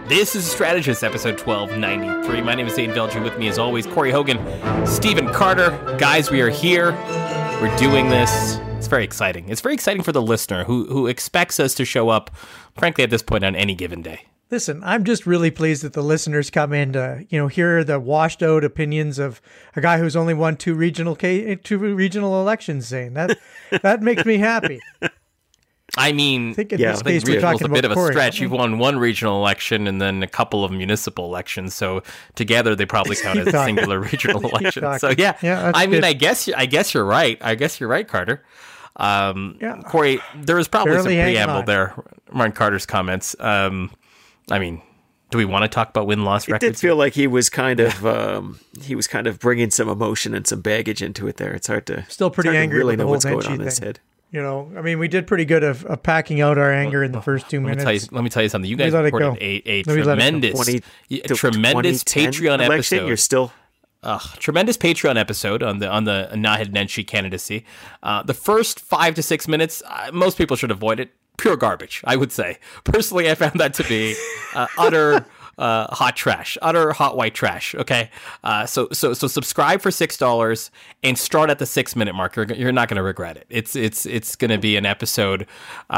This is Strategist, episode 1293. My name is Zane Velji. With me, as always, Corey Hogan, Stephen Carter. Guys, we are here. We're doing this. It's very exciting. It's very exciting for the listener who expects us to show up, frankly, at this point on any given day. Listen, I'm just really pleased that the listeners come in to, hear the washed out opinions of a guy who's only won two regional elections, Zane. That makes me happy. I mean, I think in this case we're talking a bit about of a Corey. stretch. You've won one regional election and then a couple of municipal elections. So together they probably count as a singular regional election. So yeah, I mean, good. I guess you're right. I guess you're right, Carter. Corey, there was probably some preamble there. Martin Carter's comments. I mean, do we want to talk about win-loss records? It did feel like he was kind of bringing some emotion and some baggage into it there. It's hard to still pretty angry really with the know whole what's going on Menchie in his thing. head. We did pretty good of packing out our anger in the first 2 minutes. Let me tell you something. You guys recorded a tremendous Patreon election, episode. You're still tremendous Patreon episode on the Naheed Nenshi candidacy. The first 5 to 6 minutes, most people should avoid it. Pure garbage, I would say. Personally, I found that to be utter hot trash, utter hot white trash. Okay, so subscribe for $6 and start at the 6 minute mark. You're not going to regret it. It's going to be an episode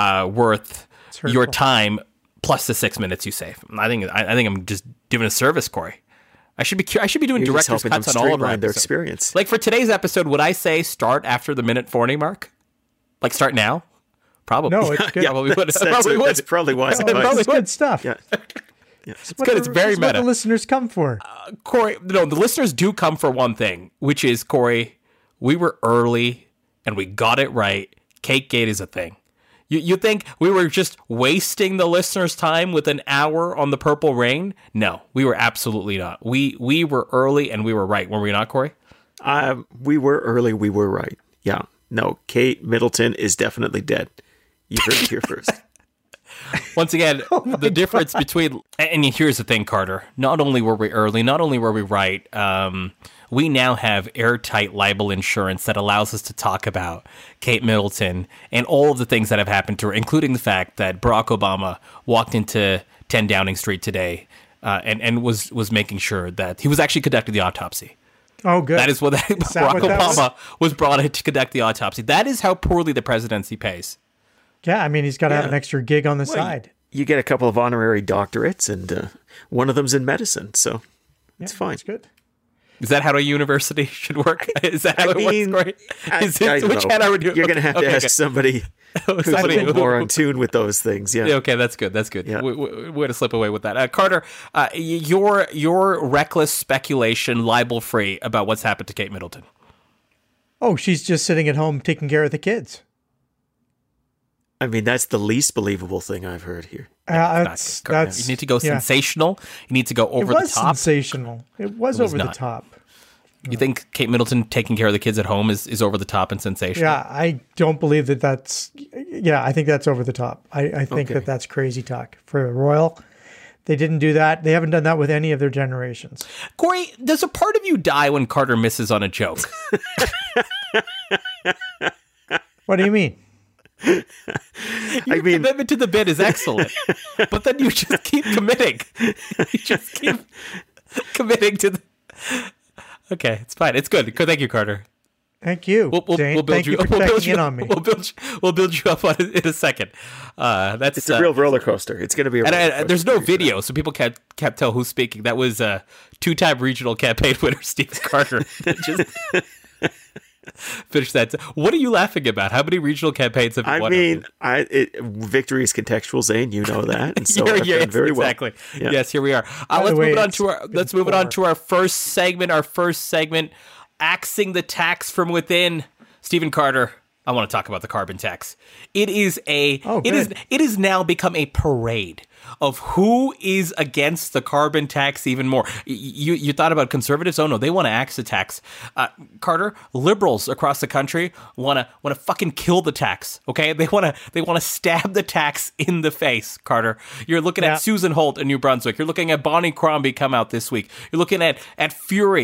worth your time plus the 6 minutes you save. I think I'm just doing a service, Corey. I should be doing director's cuts on all of our their experience. Like for today's episode, would I say start after the minute 40 mark? Like start now? Probably. No, it's good. Probably would. That's probably wise. It's good stuff. Yeah. It's good. It's very meta. What the listeners come for. Corey, no, the listeners do come for one thing, which is, Corey, we were early and we got it right. CakeGate is a thing. You think we were just wasting the listeners' time with an hour on the Purple Rain? No, we were absolutely not. We were early and we were right. Were we not, Corey? We were early. We were right. Yeah. No, Kate Middleton is definitely dead. You heard it here first. Once again, the difference between... And here's the thing, Carter. Not only were we early, not only were we right, we now have airtight libel insurance that allows us to talk about Kate Middleton and all of the things that have happened to her, including the fact that Barack Obama walked into 10 Downing Street today and was making sure that he was actually conducting the autopsy. Oh, good. That is what Barack Obama was brought in to conduct the autopsy. That is how poorly the presidency pays. Yeah, I mean, he's got to have an extra gig on the side. You get a couple of honorary doctorates, and one of them's in medicine, so it's fine. It's good. Is that how a university should work? Is that how it works, Corey? Which hand are we doing? You're going to have to ask somebody who's a little more in tune with those things. Yeah. Okay, that's good. That's good. Yeah. We're going to slip away with that. Carter, your reckless speculation, libel-free, about what's happened to Kate Middleton. Oh, she's just sitting at home taking care of the kids. I mean, that's the least believable thing I've heard here. That's you need to go sensational. You need to go over the top. It was sensational. It was over the top. You think Kate Middleton taking care of the kids at home is over the top and sensational? Yeah, I don't believe that's... Yeah, I think that's over the top. I think that's crazy talk. For a royal, they didn't do that. They haven't done that with any of their generations. Corey, does a part of you die when Carter misses on a joke? What do you mean? Your commitment to the bit is excellent, but then you just keep committing. You just keep committing to the... Okay, it's fine. It's good. Thank you, Carter. Thank you. We'll Thank you for checking in on me. We'll build you up on it in a second. It's a real roller coaster. It's going to be a roller coaster. There's no video, so people can't tell who's speaking. That was two-time regional campaign winner Steve Carter. Just finish that. What are you laughing about? How many regional campaigns have you won? I mean, victory is contextual, Zane. You know that. And so I've done very exactly. well. Yeah. Yes, here we are. Let's move it on to our first segment. Axing the tax from within. Stephen Carter, I want to talk about the carbon tax. It is it is now become a parade of who is against the carbon tax even more. You thought about conservatives? Oh no, they want to axe the tax. Carter, liberals across the country want to fucking kill the tax. Okay, they want to stab the tax in the face. Carter, you're looking at Susan Holt in New Brunswick. You're looking at Bonnie Crombie come out this week. You're looking at Fury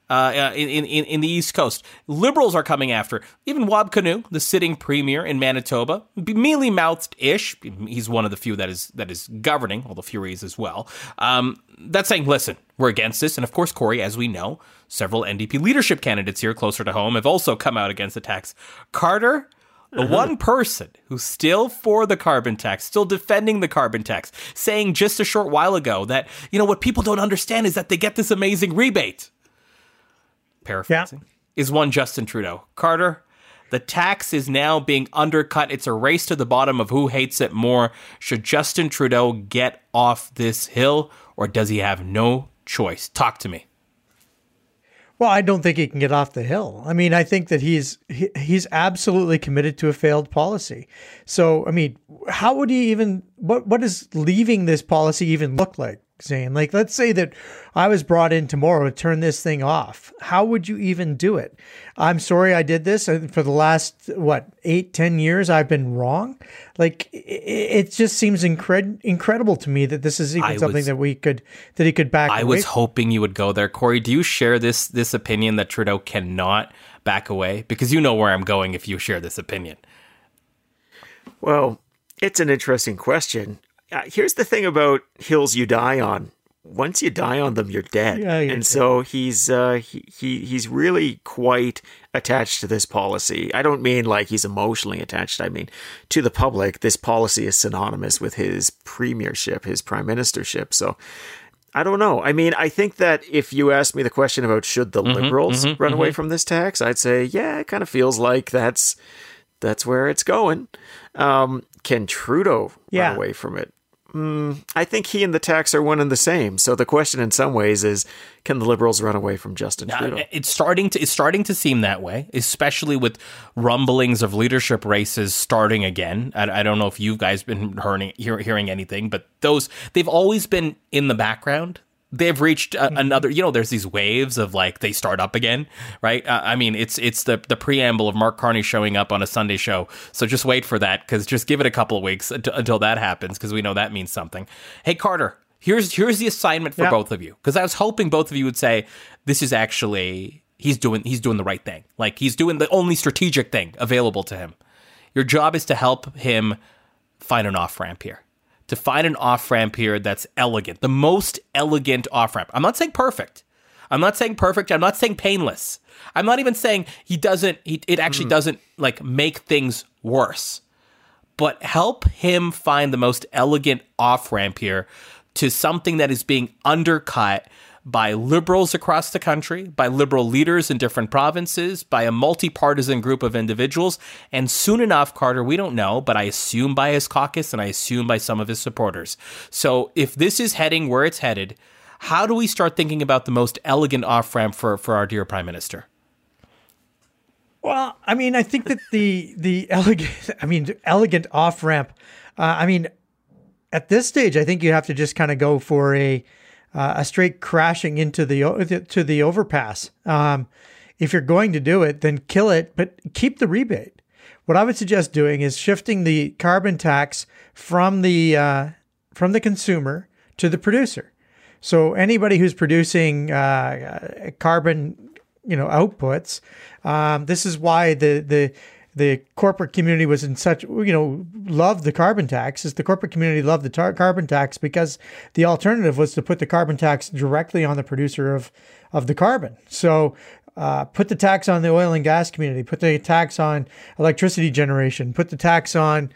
in the East Coast. Liberals are coming after. Even Wab Kinew, the sitting premier in Manitoba, mealy-mouthed-ish. He's one of the few that is governing, although Fury is as well. That's saying, listen, we're against this. And of course, Corey, as we know, several NDP leadership candidates here closer to home have also come out against the tax. Carter, the one person who's still for the carbon tax, still defending the carbon tax, saying just a short while ago that, what people don't understand is that they get this amazing rebate. Paraphrasing, is one Justin Trudeau. Carter, the tax is now being undercut. It's a race to the bottom of who hates it more. Should Justin Trudeau get off this hill, or does he have no choice? Talk to me. Well, I don't think he can get off the hill. I mean, I think that he's absolutely committed to a failed policy. So, I mean, how would he even, what does leaving this policy even look like, Zane? Like, let's say that I was brought in tomorrow to turn this thing off. How would you even do it? I'm sorry I did this. For the last, 8-10 years, I've been wrong. Like, it just seems incredible to me that this is even something that he could back away. I was hoping you would go there. Corey, do you share this opinion that Trudeau cannot back away? Because you know where I'm going if you share this opinion. Well, it's an interesting question. Here's the thing about hills you die on. Once you die on them, you're dead. Yeah, and so he's really quite attached to this policy. I don't mean like he's emotionally attached. I mean, to the public, this policy is synonymous with his premiership, his prime ministership. So I don't know. I mean, I think that if you asked me the question about should the Liberals run away from this tax, I'd say, yeah, it kind of feels like that's where it's going. Can Trudeau run away from it? I think he and the tax are one and the same. So the question in some ways is, can the Liberals run away from Justin Trudeau? It's starting to seem that way, especially with rumblings of leadership races starting again. I don't know if you guys been hearing anything, but they've always been in the background. They've reached another, there's these waves of like they start up again, right? I mean, it's the preamble of Mark Carney showing up on a Sunday show. So just wait for that, because just give it a couple of weeks until that happens, because we know that means something. Hey, Carter, here's the assignment for both of you, because I was hoping both of you would say this is actually he's doing the right thing, like he's doing the only strategic thing available to him. Your job is to help him find an off-ramp here. To find an off-ramp here that's elegant, the most elegant off-ramp. I'm not saying perfect. I'm not saying painless. I'm not even saying it actually doesn't like make things worse. But help him find the most elegant off-ramp here to something that is being undercut by Liberals across the country, by Liberal leaders in different provinces, by a multi-partisan group of individuals, and soon enough, Carter, we don't know, but I assume by his caucus and I assume by some of his supporters. So if this is heading where it's headed, how do we start thinking about the most elegant off-ramp for our dear Prime Minister? Well, I mean, I think that the elegant off-ramp, at this stage, I think you have to just kind of go for a straight crashing into the overpass. If you're going to do it, then kill it, but keep the rebate. What I would suggest doing is shifting the carbon tax from the consumer to the producer. So anybody who's producing carbon, outputs, this is why the corporate community was in such, loved the carbon tax. The corporate community loved the carbon tax because the alternative was to put the carbon tax directly on the producer of the carbon. So put the tax on the oil and gas community, put the tax on electricity generation, put the tax on,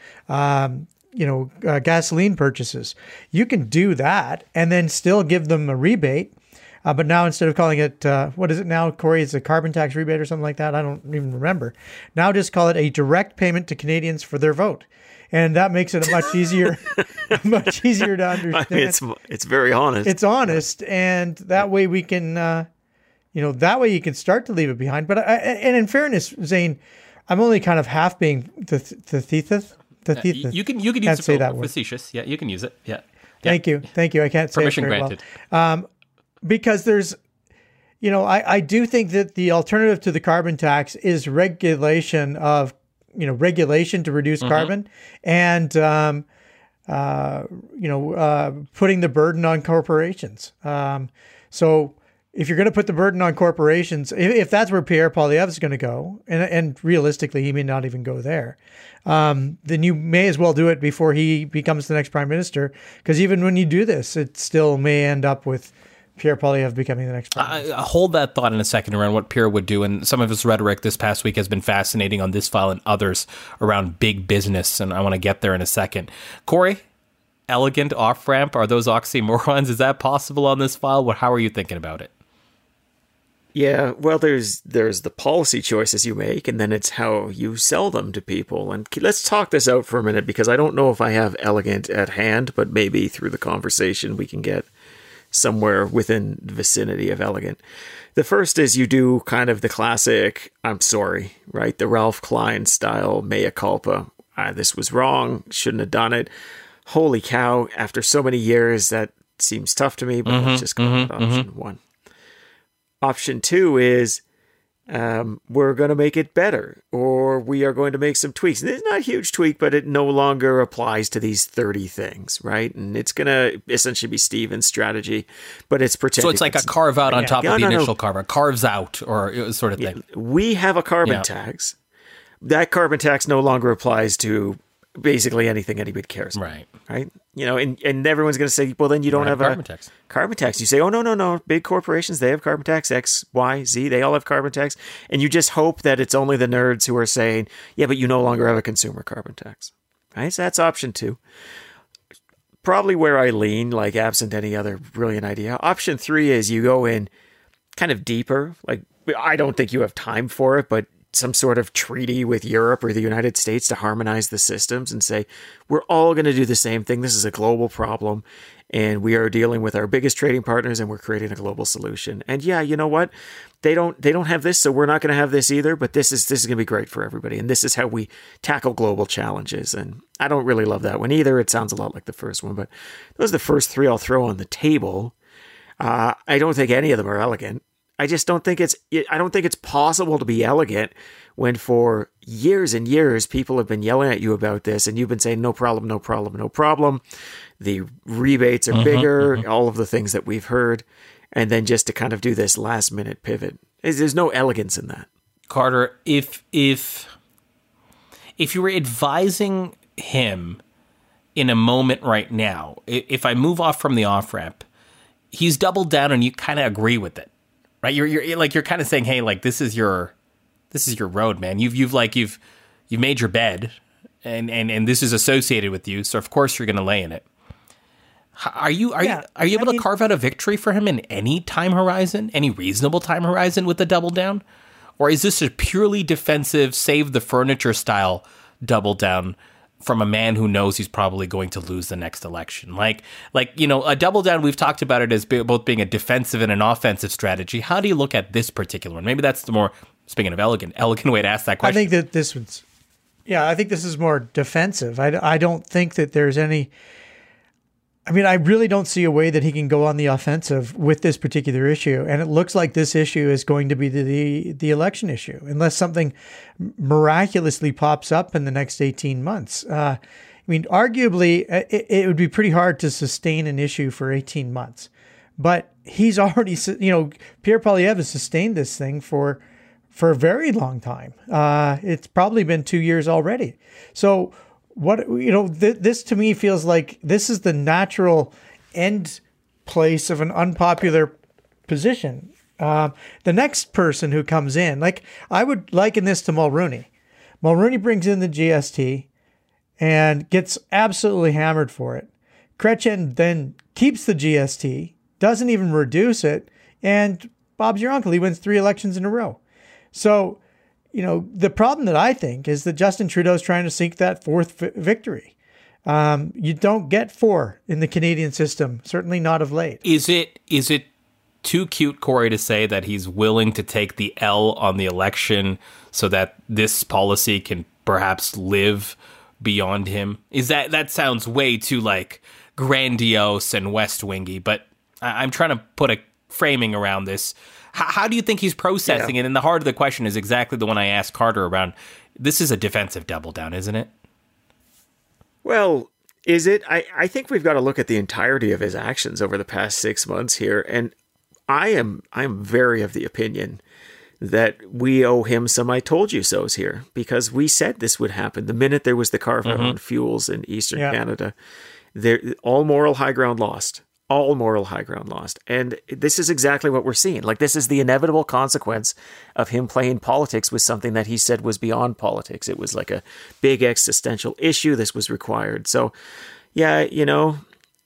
gasoline purchases. You can do that and then still give them a rebate. But now instead of calling it, what is it now, Corey? It's a carbon tax rebate or something like that. I don't even remember. Now just call it a direct payment to Canadians for their vote. And that makes it much easier to understand. I mean, it's very honest. It's honest. And that way we can, that way you can start to leave it behind. But and in fairness, Zane, I'm only kind of half being the thesis. You can use it for facetious. Yeah, you can use it. Yeah. Thank you. I can't say permission it very granted. Well. Because there's, I do think that the alternative to the carbon tax is regulation to reduce carbon and, putting the burden on corporations. So if you're going to put the burden on corporations, if that's where Pierre Poilievre is going to go, and realistically, he may not even go there, then you may as well do it before he becomes the next prime minister. Because even when you do this, it still may end up with Pierre Poilievre becoming the next prime minister. Hold that thought in a second around what Pierre would do. And some of his rhetoric this past week has been fascinating on this file and others around big business. And I want to get there in a second. Corey, elegant off-ramp, are those oxymorons? Is that possible on this file? How are you thinking about it? Yeah, well, there's the policy choices you make, and then it's how you sell them to people. And let's talk this out for a minute, because I don't know if I have elegant at hand, but maybe through the conversation we can get somewhere within the vicinity of elegant. The first is you do kind of the classic, I'm sorry, right? The Ralph Klein style mea culpa. This was wrong, shouldn't have done it. Holy cow, after so many years, that seems tough to me, but let's just go with option one. Option two is we're going to make it better, or we are going to make some tweaks. And it's not a huge tweak, but it no longer applies to these 30 things, right? And it's going to essentially be Stephen's strategy, but it's protecting. So it's like a carve out on top of the initial carve out, carves out, or sort of thing. We have a carbon tax. That carbon tax no longer applies to basically anything anybody cares about. Right? You know, and everyone's going to say, well, then you don't have a carbon tax. You say, oh, no. Big corporations, they have carbon tax, X, Y, Z. They all have carbon tax. And you just hope that it's only the nerds who are saying, yeah, but you no longer have a consumer carbon tax. Right? So that's option two. Probably where I lean, like absent any other brilliant idea. Option three is you go in kind of deeper. Like, I don't think you have time for it, but some sort of treaty with Europe or the United States to harmonize the systems and say, we're all going to do the same thing. This is a global problem, and we are dealing with our biggest trading partners, and we're creating a global solution. And yeah, you know what? They don't have this, so we're not going to have this either, but this is going to be great for everybody. And this is how we tackle global challenges. And I don't really love that one either. It sounds a lot like the first one, but those are the first three I'll throw on the table. I don't think any of them are elegant. I just don't think it's possible to be elegant when for years and years people have been yelling at you about this, and you've been saying no problem. The rebates are bigger, all of the things that we've heard, and then just to kind of do this last minute pivot. There's no elegance in that. Carter, if you were advising him in a moment right now, if I move off from the off ramp, he's doubled down and you kind of agree with it. Right, you're kind of saying, hey, like this is your road, man. You've made your bed, and this is associated with you, so of course you're going to lay in it. Are you able to carve out a victory for him in any time horizon, any reasonable time horizon with the double down, or is this a purely defensive, save the furniture style double down from a man who knows he's probably going to lose the next election? Like a double down, we've talked about it as both being a defensive and an offensive strategy. How do you look at this particular one? Maybe that's the more, speaking of elegant way to ask that question. I think that this one's, I think this is more defensive. I don't think that there's any, I really don't see a way that he can go on the offensive with this particular issue. And it looks like this issue is going to be the election issue, unless something miraculously pops up in the next 18 months. Arguably, it would be pretty hard to sustain an issue for 18 months. But he's already, Pierre Poilievre has sustained this thing for a very long time. It's probably been 2 years already. So this to me feels like this is the natural end place of an unpopular position. The next person who comes in, like I would liken this to Mulroney. Mulroney brings in the GST and gets absolutely hammered for it. Chrétien then keeps the GST, doesn't even reduce it, and Bob's your uncle. He wins 3 elections in a row. So, the problem that I think is that Justin Trudeau is trying to seek that 4th victory. You don't get 4 in the Canadian system, certainly not of late. Is it too cute, Corey, to say that he's willing to take the L on the election so that this policy can perhaps live beyond him? Is that sounds way too like grandiose and West Wingy, but I'm trying to put a framing around this. How do you think he's processing it? And the heart of the question is exactly the one I asked Carter around. This is a defensive double down, isn't it? Well, is it? I think we've got to look at the entirety of his actions over the past 6 months here. And I'm very of the opinion that we owe him some I told you so's here, because we said this would happen the minute there was the carve out on fuels in Eastern Canada. All moral high ground lost. All moral high ground lost. And this is exactly what we're seeing. Like, this is the inevitable consequence of him playing politics with something that he said was beyond politics. It was like a big existential issue. This was required. So, yeah, you know,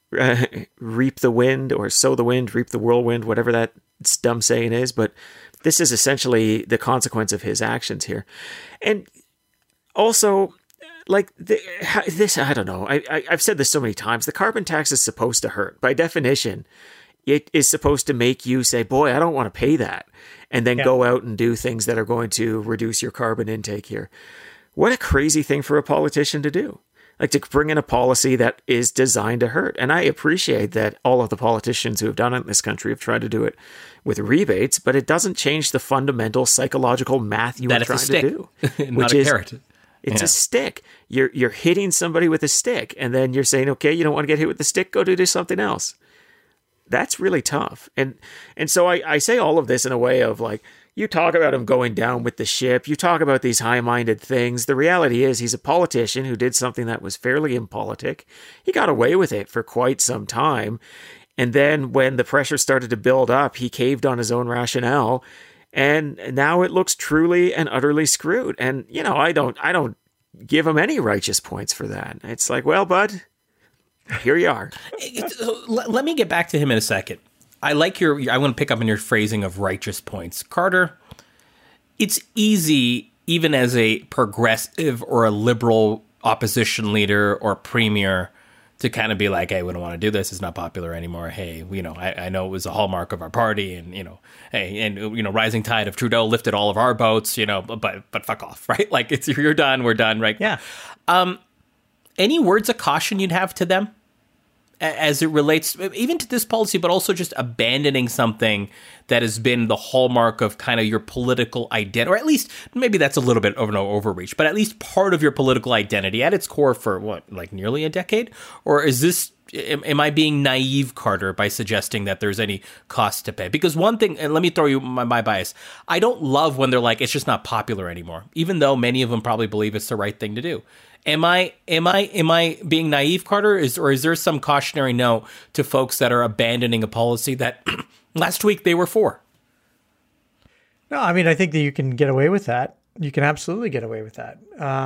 reap the wind, or sow the wind, reap the whirlwind, whatever that dumb saying is. But this is essentially the consequence of his actions here. And also, like, this, I don't know. I've said this so many times. The carbon tax is supposed to hurt. By definition, it is supposed to make you say, boy, I don't want to pay that. And then go out and do things that are going to reduce your carbon intake here. What a crazy thing for a politician to do. Like, to bring in a policy that is designed to hurt. And I appreciate that all of the politicians who have done it in this country have tried to do it with rebates, but it doesn't change the fundamental psychological math you are trying to do. Not a carrot. It's a stick. You're hitting somebody with a stick, and then you're saying, okay, you don't want to get hit with the stick, go do something else. That's really tough. And so I say all of this in a way of, like, you talk about him going down with the ship, you talk about these high-minded things. The reality is he's a politician who did something that was fairly impolitic. He got away with it for quite some time. And then when the pressure started to build up, he caved on his own rationale. And now it looks truly and utterly screwed. And, you know, I don't give him any righteous points for that. It's like, well, bud, here you are. Let me get back to him in a second. I want to pick up on your phrasing of righteous points. Carter, it's easy, even as a progressive or a liberal opposition leader or premier, to kind of be like, hey, we don't want to do this. It's not popular anymore. Hey, you know, I know it was a hallmark of our party, and, you know, hey, and, you know, rising tide of Trudeau lifted all of our boats, you know, but fuck off, right? Like, it's, you're done, we're done, right? Yeah. Any words of caution you'd have to them as it relates even to this policy, but also just abandoning something that has been the hallmark of kind of your political identity, or at least maybe that's a little bit of an overreach, but at least part of your political identity at its core for what, like nearly a decade? Or is this, am I being naive, Carter, by suggesting that there's any cost to pay? Because one thing, and let me throw you my bias, I don't love when they're like, it's just not popular anymore, even though many of them probably believe it's the right thing to do. Am I being naive, Carter? Or is there some cautionary note to folks that are abandoning a policy that last week they were for? No, I mean, I think that you can get away with that. You can absolutely get away with that.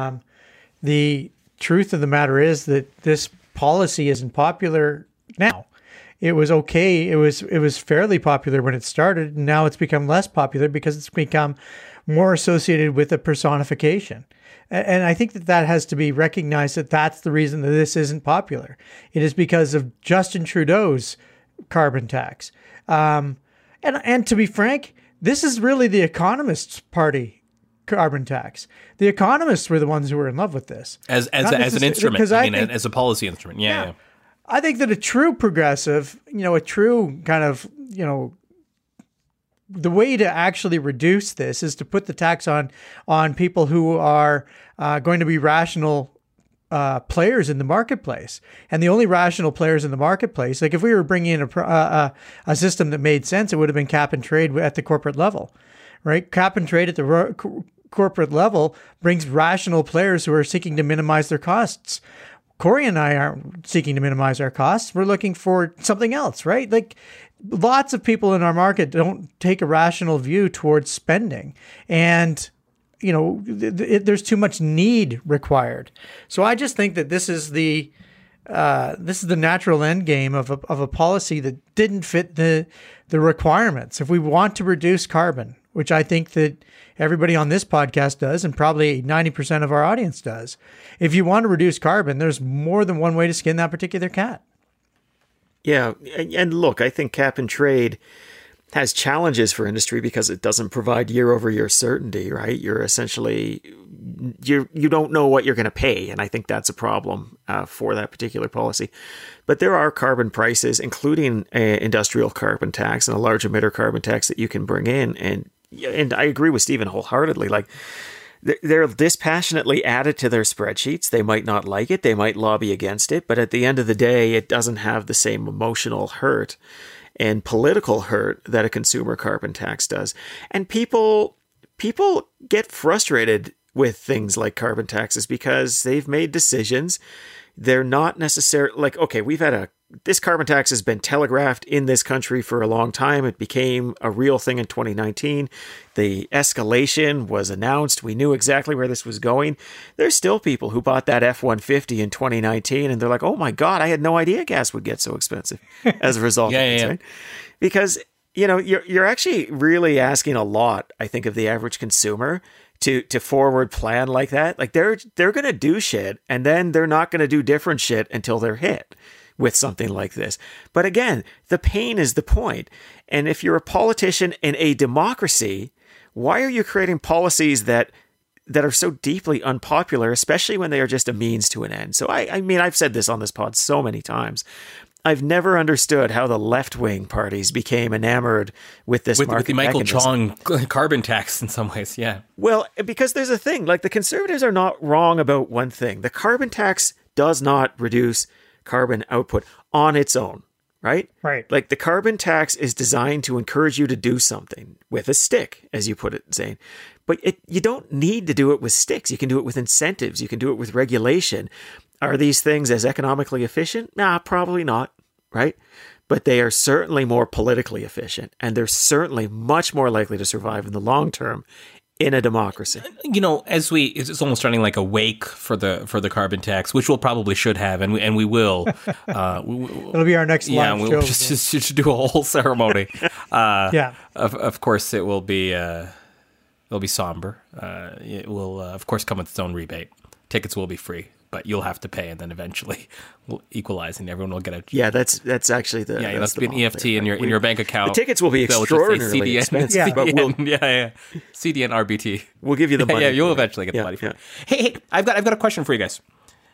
The truth of the matter is that this policy isn't popular now. It was okay. It was fairly popular when it started, and now it's become less popular because it's become more associated with a personification. And I think that has to be recognized, that that's the reason that this isn't popular. It is because of Justin Trudeau's carbon tax. And to be frank, this is really the Economists' Party carbon tax. The Economists were the ones who were in love with this. As an instrument, as a policy instrument. Yeah. I think that a true progressive, you know, a true kind of, you know, the way to actually reduce this is to put the tax on people who are going to be rational players in the marketplace. And the only rational players in the marketplace, like if we were bringing in a system that made sense, it would have been cap and trade at the corporate level, right? Cap and trade at the corporate level brings rational players who are seeking to minimize their costs. Corey and I aren't seeking to minimize our costs. We're looking for something else, right? Like, lots of people in our market don't take a rational view towards spending, and, you know, there's too much need required. So I just think that this is the natural end game of a policy that didn't fit the requirements. If we want to reduce carbon, which I think that everybody on this podcast does, and probably 90% of our audience does, if you want to reduce carbon, there's more than one way to skin that particular cat. Yeah, and look, I think cap and trade has challenges for industry because it doesn't provide year-over-year certainty, right? You're essentially, you don't know what you're going to pay, and I think that's a problem for that particular policy. But there are carbon prices, including industrial carbon tax and a large emitter carbon tax that you can bring in, and I agree with Stephen wholeheartedly. Like, they're dispassionately added to their spreadsheets. They might not like it. They might lobby against it. But at the end of the day, it doesn't have the same emotional hurt and political hurt that a consumer carbon tax does. And people get frustrated with things like carbon taxes because they've made decisions. They're not necessarily like, okay, this carbon tax has been telegraphed in this country for a long time. It became a real thing in 2019. The escalation was announced. We knew exactly where this was going. There's still people who bought that F-150 in 2019 and they're like, oh my God, I had no idea gas would get so expensive as a result of this, right? Because, you're actually really asking a lot, I think, of the average consumer to forward plan like that. Like they're going to do shit and then they're not going to do different shit until they're hit with something like this. But again, the pain is the point. And if you're a politician in a democracy, why are you creating policies that are so deeply unpopular, especially when they are just a means to an end? So I mean, I've said this on this pod so many times. I've never understood how the left-wing parties became enamored with this market with the Michael mechanism. Chong carbon tax in some ways, yeah. Well, because there's a thing, like the conservatives are not wrong about one thing. The carbon tax does not reduce carbon output on its own, right? Right. Like the carbon tax is designed to encourage you to do something with a stick, as you put it, Zane. But you don't need to do it with sticks. You can do it with incentives. You can do it with regulation. Are these things as economically efficient? Nah, probably not, right? But they are certainly more politically efficient, and they're certainly much more likely to survive in the long term in a democracy. It's almost running like a wake for the carbon tax, which we'll probably should have, and we will. It'll be our next live show. We'll just do a whole ceremony. Yeah. Of course, it will be it'll be somber. It will, of course, come with its own rebate. Tickets will be free, but you'll have to pay, and then eventually we'll equalize, and everyone will get a. Yeah, that's actually the. Yeah, that's be an EFT in your bank account. The tickets will be extraordinarily expensive. Yeah, but CDN, RBT. We'll give you the money. Yeah, you'll eventually get the money for it. Hey, I've got a question for you guys.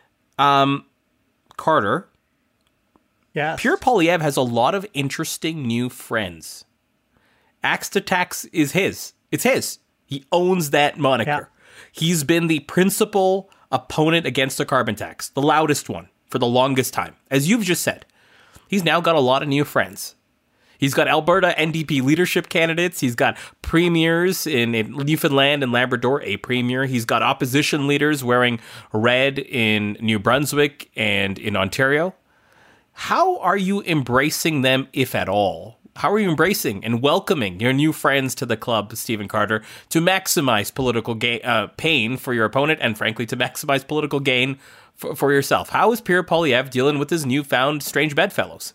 Carter. Yes. Pierre Poilievre has a lot of interesting new friends. Axe to Tax is his. It's his. He owns that moniker. Yeah. He's been the principal opponent against the carbon tax, the loudest one for the longest time. As you've just said, he's now got a lot of new friends. He's got Alberta NDP leadership candidates. He's got premiers in Newfoundland and Labrador, a premier. He's got opposition leaders wearing red in New Brunswick and in Ontario. How are you embracing them, if at all? How are you embracing and welcoming your new friends to the club, Stephen Carter, to maximize political pain for your opponent and, frankly, to maximize political gain for yourself? How is Pierre Poilievre dealing with his newfound strange bedfellows?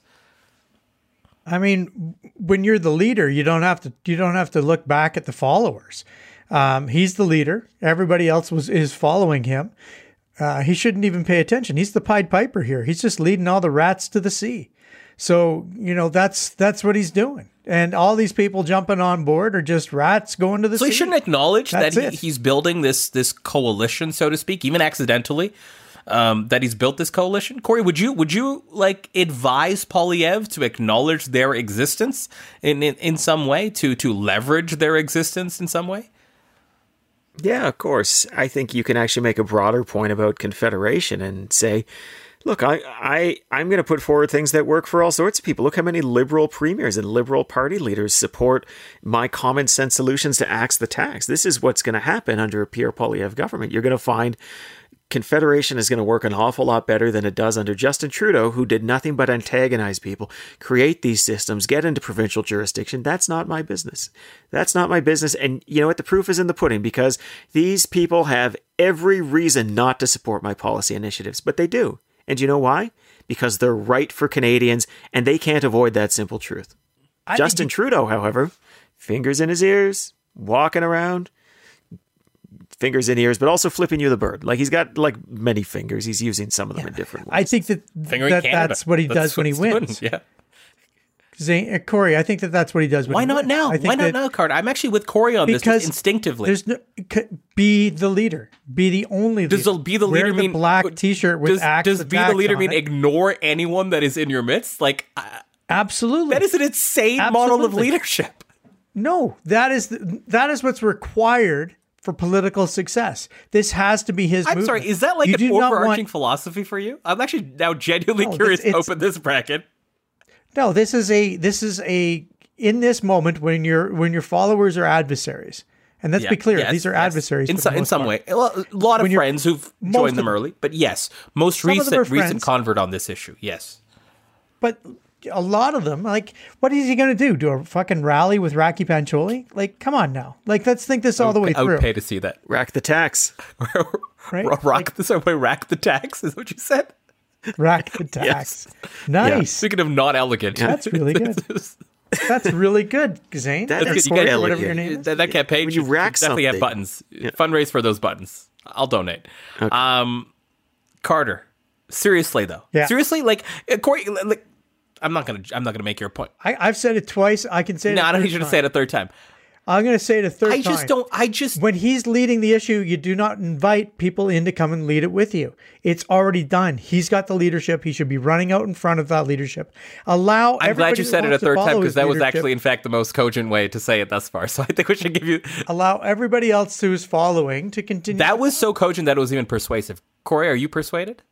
I mean, when you're the leader, you don't have to look back at the followers. He's the leader. Everybody else is following him. He shouldn't even pay attention. He's the Pied Piper here. He's just leading all the rats to the sea. So, that's what he's doing. And all these people jumping on board are just rats going to the sea. So he shouldn't acknowledge that he's building this coalition, so to speak, even accidentally, that he's built this coalition. Corey, would you like advise Poilievre to acknowledge their existence in some way, to leverage their existence in some way? Yeah, of course. I think you can actually make a broader point about Confederation and say, look, I'm going to put forward things that work for all sorts of people. Look how many Liberal premiers and Liberal party leaders support my common sense solutions to axe the tax. This is what's going to happen under a Pierre Poilievre government. You're going to find Confederation is going to work an awful lot better than it does under Justin Trudeau, who did nothing but antagonize people, create these systems, get into provincial jurisdiction. That's not my business. That's not my business. And you know what? The proof is in the pudding, because these people have every reason not to support my policy initiatives, but they do. And you know why? Because they're right for Canadians, and they can't avoid that simple truth. Justin Trudeau, however, fingers in his ears, walking around, fingers in ears, but also flipping you the bird. Like, he's got like many fingers. He's using some of them in different ways. I think that's what he does when he wins. Yeah. Corey, I think that's what he does. Why not now? Why not now, Carter? I'm actually with Corey on this instinctively. Be the leader. Be the only leader. Does be the leader Wear mean the black T-shirt with axe? Does be the leader mean ignore anyone that is in your midst? Like, absolutely. That is an insane model of leadership. No, that is what's required for political success. This has to be his movement. Sorry, is that like an overarching philosophy for you? I'm actually now genuinely curious to open this bracket. No, this is a in this moment when your followers are adversaries. And let's be clear, these are adversaries. In some way. A lot of friends who've joined them early, but yes, most recent convert on this issue, yes. But a lot of them, like, what is he going to do? Do a fucking rally with Racky Pancholi? Like, come on now. Like, let's think this all the way through. I would pay to see that. Rack the tax. Right? Rack the tax is what you said? Rack the tax. Yes. Nice. Yeah. Speaking of not elegant. That's really good. That's really good, Zane. That's good. Whatever your name is. That campaign, when you rack definitely have buttons. Yeah. Fundraise for those buttons. I'll donate. Okay. Carter, seriously though. Yeah. Seriously, like Corey, like, I'm not gonna make your point. I've said it twice. I can say it. No, I don't need you to say it a third time. I'm going to say it a third time. When he's leading the issue, you do not invite people in to come and lead it with you. It's already done. He's got the leadership. He should be running out in front of that leadership. I'm glad you said it a third time, because that was actually, in fact, the most cogent way to say it thus far. So I think we should give you... Allow everybody else who's following to continue. That was so cogent that it was even persuasive. Corey, are you persuaded?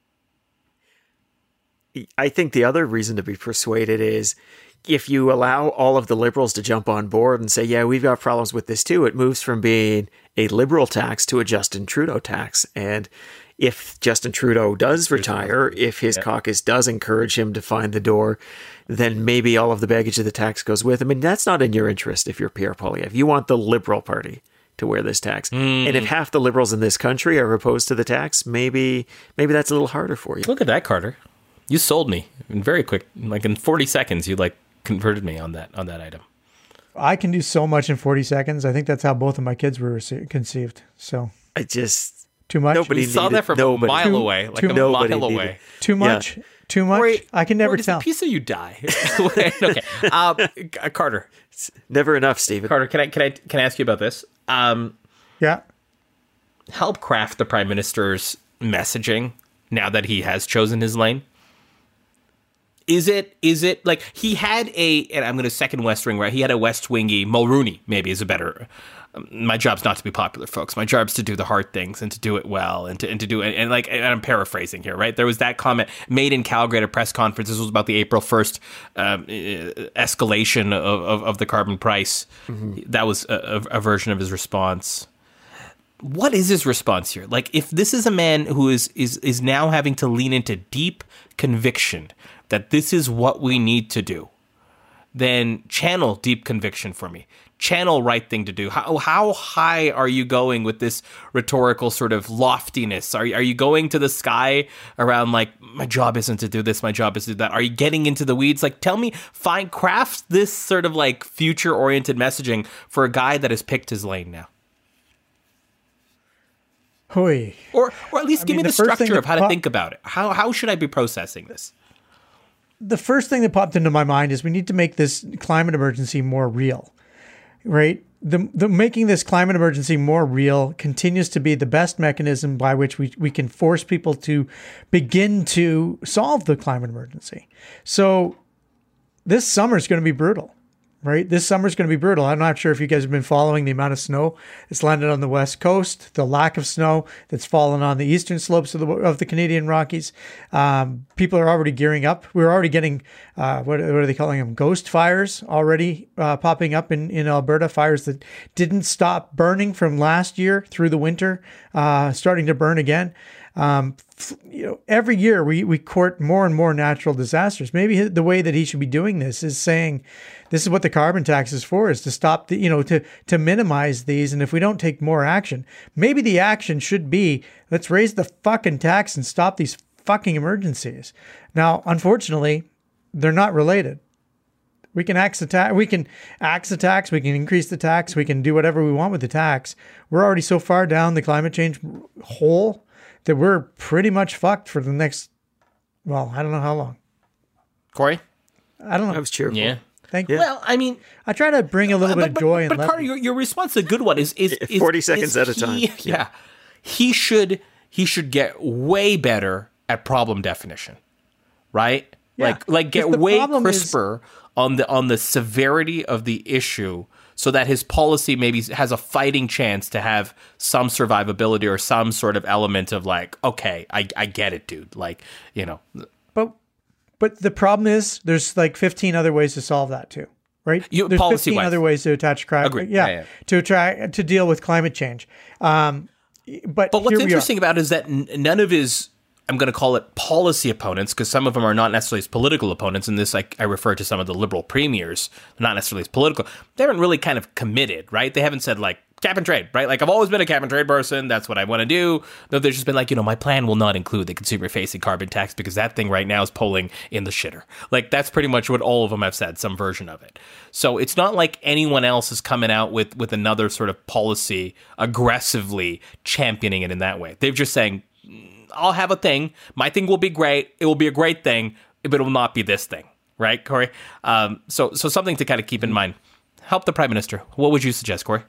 I think the other reason to be persuaded is... if you allow all of the liberals to jump on board and say, yeah, we've got problems with this too, it moves from being a liberal tax to a Justin Trudeau tax. And if Justin Trudeau does retire, if his caucus does encourage him to find the door, then maybe all of the baggage of the tax goes with him. And that's not in your interest if you're Pierre Poilievre. You want the Liberal Party to wear this tax. And if half the liberals in this country are opposed to the tax, maybe that's a little harder for you. Look at that, Carter. You sold me in very quick, like in 40 seconds, you converted me on that item. I can do so much in 40 seconds. I think that's how both of my kids were conceived. So too much. Nobody saw that from a mile away, like a mile away. Too much. Yeah. Too much. Corey, I can never tell. It's a piece of you die. Okay, Carter. It's never enough, Stephen. Carter, can I ask you about this? Yeah. Help craft the Prime Minister's messaging now that he has chosen his lane. Is it like he had and I'm going to second West Wing, right? He had a West Wingy, Mulrooney maybe is a better, my job's not to be popular, folks. My job's to do the hard things and to do it well and to do it. And I'm paraphrasing here, right? There was that comment made in Calgary at a press conference. This was about the April 1st escalation of the carbon price. Mm-hmm. That was a version of his response. What is his response here? Like, if this is a man who is now having to lean into deep conviction that this is what we need to do, then channel deep conviction for me. Channel right thing to do. How high are you going with this rhetorical sort of loftiness? Are you going to the sky around like, my job isn't to do this, my job is to do that? Are you getting into the weeds? Like, tell me, craft this sort of like future-oriented messaging for a guy that has picked his lane now. Hoi. Or at least give me the structure of how to think about it. How should I be processing this? The first thing that popped into my mind is we need to make this climate emergency more real, right? The making this climate emergency more real continues to be the best mechanism by which we can force people to begin to solve the climate emergency. So this summer is going to be brutal. Right? This summer is going to be brutal. I'm not sure if you guys have been following the amount of snow that's landed on the West Coast, the lack of snow that's fallen on the eastern slopes of the Canadian Rockies. People are already gearing up. We're already getting, what are they calling them? Ghost fires already popping up in Alberta, fires that didn't stop burning from last year through the winter, starting to burn again. Every year we court more and more natural disasters. Maybe the way that he should be doing this is saying, this is what the carbon tax is for, is to stop to minimize these. And if we don't take more action, maybe the action should be, let's raise the fucking tax and stop these fucking emergencies. Now, unfortunately, they're not related. We can axe the tax. We can axe the tax. We can increase the tax. We can do whatever we want with the tax. We're already so far down the climate change hole that we're pretty much fucked for the next, well, I don't know how long. Corey? I don't know. I was cheerful. Yeah. Thank you. Well, I mean, I try to bring a little bit of joy. But Carter, your response is a good one. Is 40 seconds at a time. Yeah. He should get way better at problem definition, right? Yeah. Like get way crisper on the severity of the issue, so that his policy maybe has a fighting chance to have some survivability or some sort of element of like, okay, I get it, dude. Like, But But the problem is there's like 15 other ways to solve that too, right? There's 15 other ways to attach Agreed. To deal with climate change. But what's interesting about it is that none of his, I'm going to call it policy opponents, because some of them are not necessarily his political opponents. And this, I refer to some of the liberal premiers, not necessarily his political. They haven't really kind of committed, right? They haven't said like cap and trade, right? Like I've always been a cap and trade person. That's what I want to do. No, they've just been like, my plan will not include the consumer facing carbon tax because that thing right now is polling in the shitter. Like that's pretty much what all of them have said, some version of it. So it's not like anyone else is coming out with another sort of policy aggressively championing it in that way. They're just saying, I'll have a thing. My thing will be great. It will be a great thing, but it will not be this thing. Right, Corey? So something to kind of keep in mind. Help the Prime Minister. What would you suggest, Corey?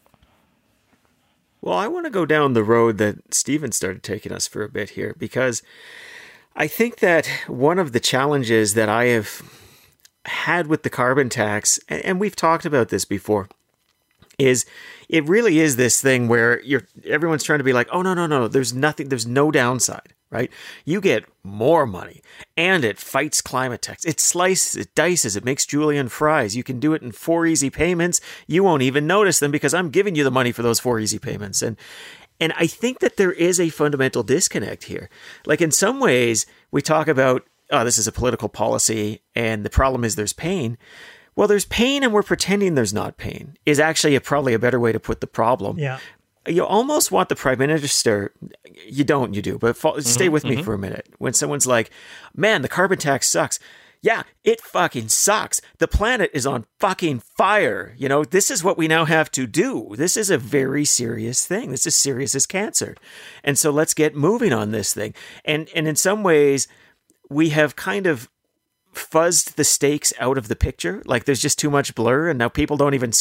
Well, I want to go down the road that Stephen started taking us for a bit here, because I think that one of the challenges that I have had with the carbon tax, and we've talked about this before, is it really is this thing where everyone's trying to be like, oh, no, there's no downside, right? You get more money and it fights climate tax. It slices, it dices, it makes julienne fries. You can do it in 4 easy payments. You won't even notice them because I'm giving you the money for those 4 easy payments. And I think that there is a fundamental disconnect here. Like in some ways we talk about, oh, this is a political policy and the problem is there's pain. Well, there's pain and we're pretending there's not pain is actually probably a better way to put the problem. Yeah. You almost want the Prime Minister, you do, but stay with me for a minute. When someone's like, man, the carbon tax sucks. Yeah, it fucking sucks. The planet is on fucking fire. This is what we now have to do. This is a very serious thing. This is serious as cancer. And so let's get moving on this thing. And in some ways, we have kind of fuzzed the stakes out of the picture. Like there's just too much blur, and now people don't even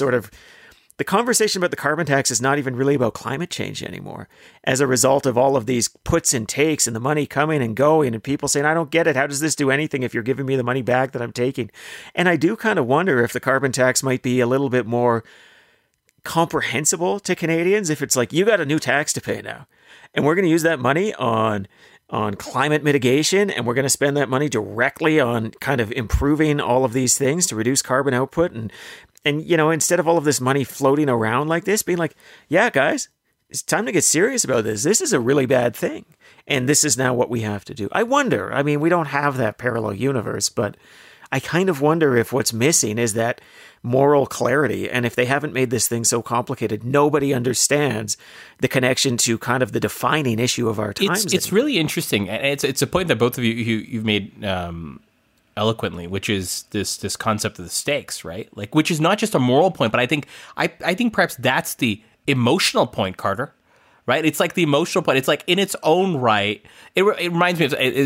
the conversation about the carbon tax is not even really about climate change anymore, as a result of all of these puts and takes and the money coming and going and people saying, I don't get it. How does this do anything if you're giving me the money back that I'm taking? And I do kind of wonder if the carbon tax might be a little bit more comprehensible to Canadians, if it's like, you got a new tax to pay now, and we're going to use that money on climate mitigation, and we're going to spend that money directly on kind of improving all of these things to reduce carbon output. And instead of all of this money floating around like this, being like, yeah, guys, it's time to get serious about this. This is a really bad thing. And this is now what we have to do. I wonder, we don't have that parallel universe, but I kind of wonder if what's missing is that moral clarity. And if they haven't made this thing so complicated, nobody understands the connection to kind of the defining issue of our times. It's really interesting. And it's a point that both of you've made eloquently, which is this concept of the stakes, right? Like, which is not just a moral point, but I think perhaps that's the emotional point, Carter. Right? It's like the emotional point. It's like in its own right. It reminds me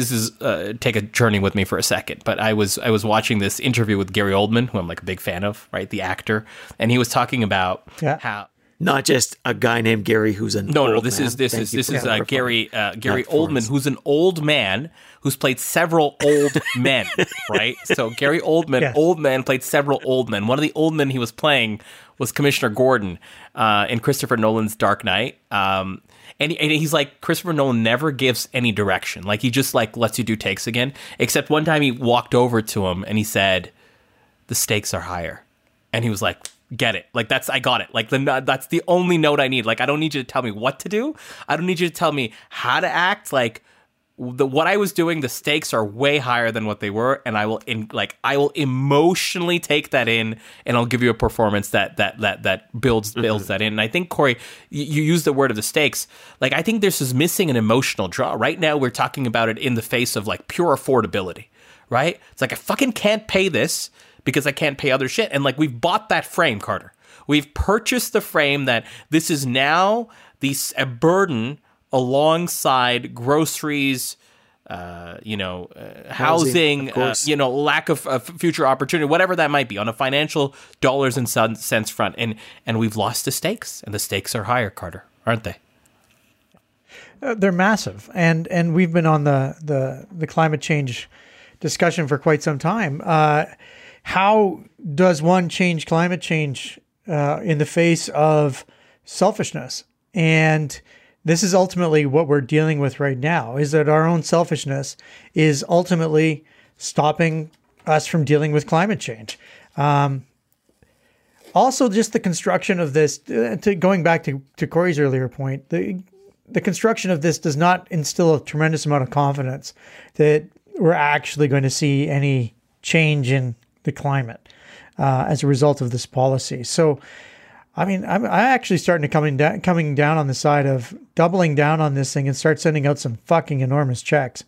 of take a journey with me for a second. But I was watching this interview with Gary Oldman, who I'm like a big fan of, right? The actor, and he was talking about how not just a guy named Gary who's an old man. This is Gary Oldman, who's an old man who's played several old men, right? So Gary Oldman, Yes. Old man, played several old men. One of the old men he was playing was Commissioner Gordon in Christopher Nolan's Dark Knight. And he's like, Christopher Nolan never gives any direction. Like, he just like lets you do takes again. Except one time he walked over to him and he said, the stakes are higher. And he was like, get it. Like, I got it. Like, that's the only note I need. Like, I don't need you to tell me what to do. I don't need you to tell me how to act. Like, what I was doing, the stakes are way higher than what they were, and I will emotionally take that in, and I'll give you a performance that builds that in. And I think, Corey, you use the word of the stakes. Like, I think this is missing an emotional draw. Right now, we're talking about it in the face of like pure affordability, right? It's like, I fucking can't pay this because I can't pay other shit, and like, we've bought that frame, Carter. We've purchased the frame that this is now a burden alongside groceries, housing, lack of future opportunity, whatever that might be, on a financial dollars and cents front. And we've lost the stakes, and the stakes are higher, Carter, aren't they? They're massive. And we've been on the climate change discussion for quite some time. How does one change climate change in the face of selfishness? And this is ultimately what we're dealing with right now, is that our own selfishness is ultimately stopping us from dealing with climate change. Also, just the construction of this, going back to Corey's earlier point, the construction of this does not instill a tremendous amount of confidence that we're actually going to see any change in the climate as a result of this policy. So, I mean, I'm actually starting to coming down on the side of doubling down on this thing and start sending out some fucking enormous checks.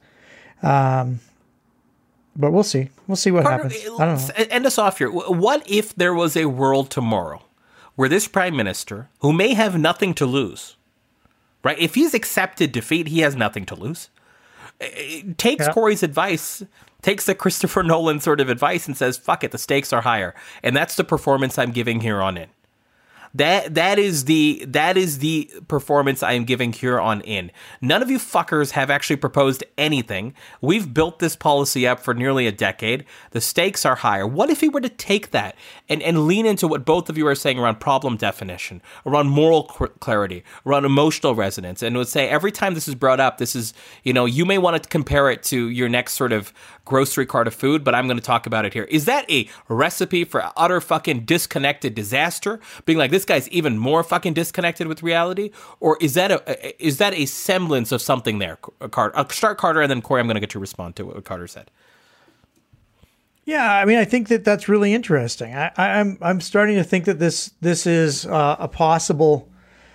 But we'll see. We'll see what happens. I don't know. End us off here. What if there was a world tomorrow where this prime minister, who may have nothing to lose, right? If he's accepted defeat, he has nothing to lose. Takes Corey's advice, takes the Christopher Nolan sort of advice and says, fuck it, the stakes are higher. And that's the performance I'm giving here on in. That is the performance I am giving here on in. None of you fuckers have actually proposed anything. We've built this policy up for nearly a decade. The stakes are higher. What if he were to take that and lean into what both of you are saying around problem definition, around moral clarity, around emotional resonance, and would say every time this is brought up, this is, you may want to compare it to your next sort of grocery cart of food, but I'm going to talk about it here. Is that a recipe for utter fucking disconnected disaster? Being like, this guy's even more fucking disconnected with reality? Or is that a semblance of something there? Carter, I'll start Carter, and then Corey, I'm going to get to respond to what Carter said. Yeah, I mean, I think that's really interesting. I'm starting to think that this is a possible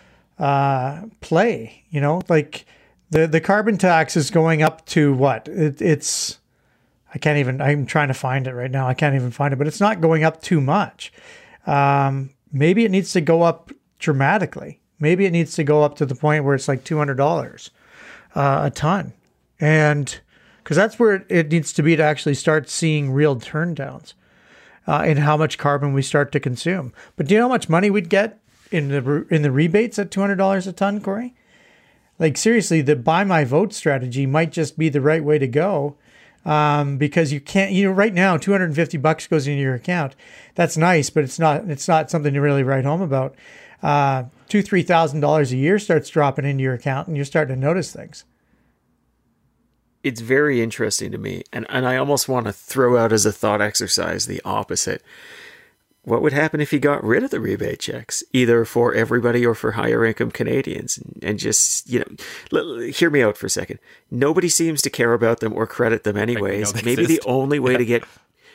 play. Like the carbon tax is going up to what? It's I'm trying to find it right now. I can't even find it, but it's not going up too much. Maybe it needs to go up dramatically. Maybe it needs to go up to the point where it's like $200 a ton. And because that's where it needs to be to actually start seeing real turndowns in how much carbon we start to consume. But do you know how much money we'd get in the rebates at $200 a ton, Corey? Like seriously, the buy my vote strategy might just be the right way to go. Because you can't, right now, $250 goes into your account. That's nice, but it's not something to really write home about. $2,000-$3,000 a year starts dropping into your account and you're starting to notice things. It's very interesting to me. And I almost want to throw out as a thought exercise the opposite. What would happen if you got rid of the rebate checks, either for everybody or for higher income Canadians? And just, hear me out for a second. Nobody seems to care about them or credit them anyways. Maybe the only way to get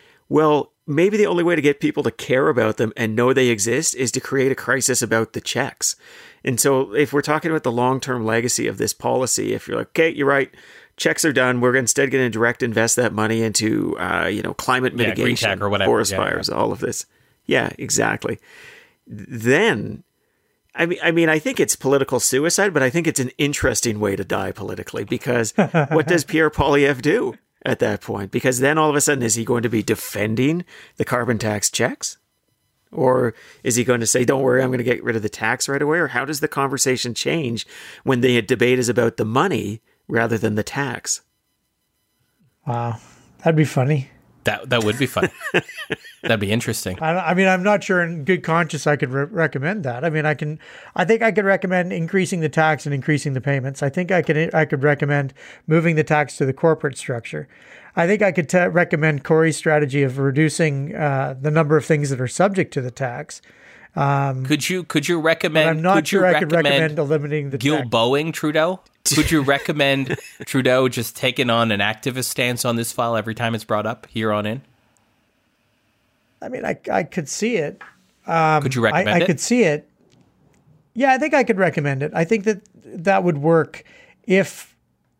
people to care about them and know they exist is to create a crisis about the checks. And so if we're talking about the long-term legacy of this policy, if you're like, okay, you're right, checks are done, we're instead going to direct invest that money into, climate mitigation, or whatever, forest fires, all of this. Yeah, exactly. Then, I mean, I think it's political suicide, but I think it's an interesting way to die politically, because what does Pierre Poilievre do at that point? Because then all of a sudden, is he going to be defending the carbon tax checks? Or is he going to say, don't worry, I'm going to get rid of the tax right away? Or how does the conversation change when the debate is about the money rather than the tax? Wow, that'd be funny. That would be fun. That'd be interesting. I mean, I'm not sure in good conscience I could recommend that. I mean, I think I could recommend increasing the tax and increasing the payments. I think I could recommend moving the tax to the corporate structure. I think I could recommend Corey's strategy of reducing the number of things that are subject to the tax. Could you recommend? I'm not sure I could recommend eliminating the tax. Gilboing Trudeau. Could you recommend Trudeau just taking on an activist stance on this file every time it's brought up here on in? I mean, I could see it. Could you recommend it? I could see it. Yeah, I think I could recommend it. I think that would work if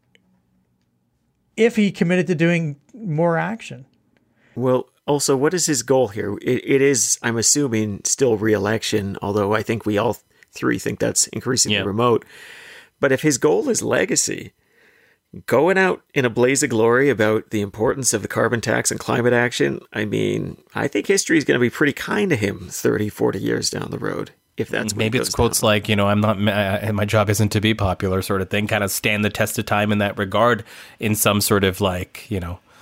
he committed to doing more action. Well, also, what is his goal here? It is, I'm assuming, still re-election, although I think we all three think that's increasingly remote. But if his goal is legacy, going out in a blaze of glory about the importance of the carbon tax and climate action, I mean, I think history is going to be pretty kind to him 30, 40 years down the road, if that's maybe it's quotes down. Like, I'm not, my job isn't to be popular sort of thing, kind of stand the test of time in that regard in some sort of like,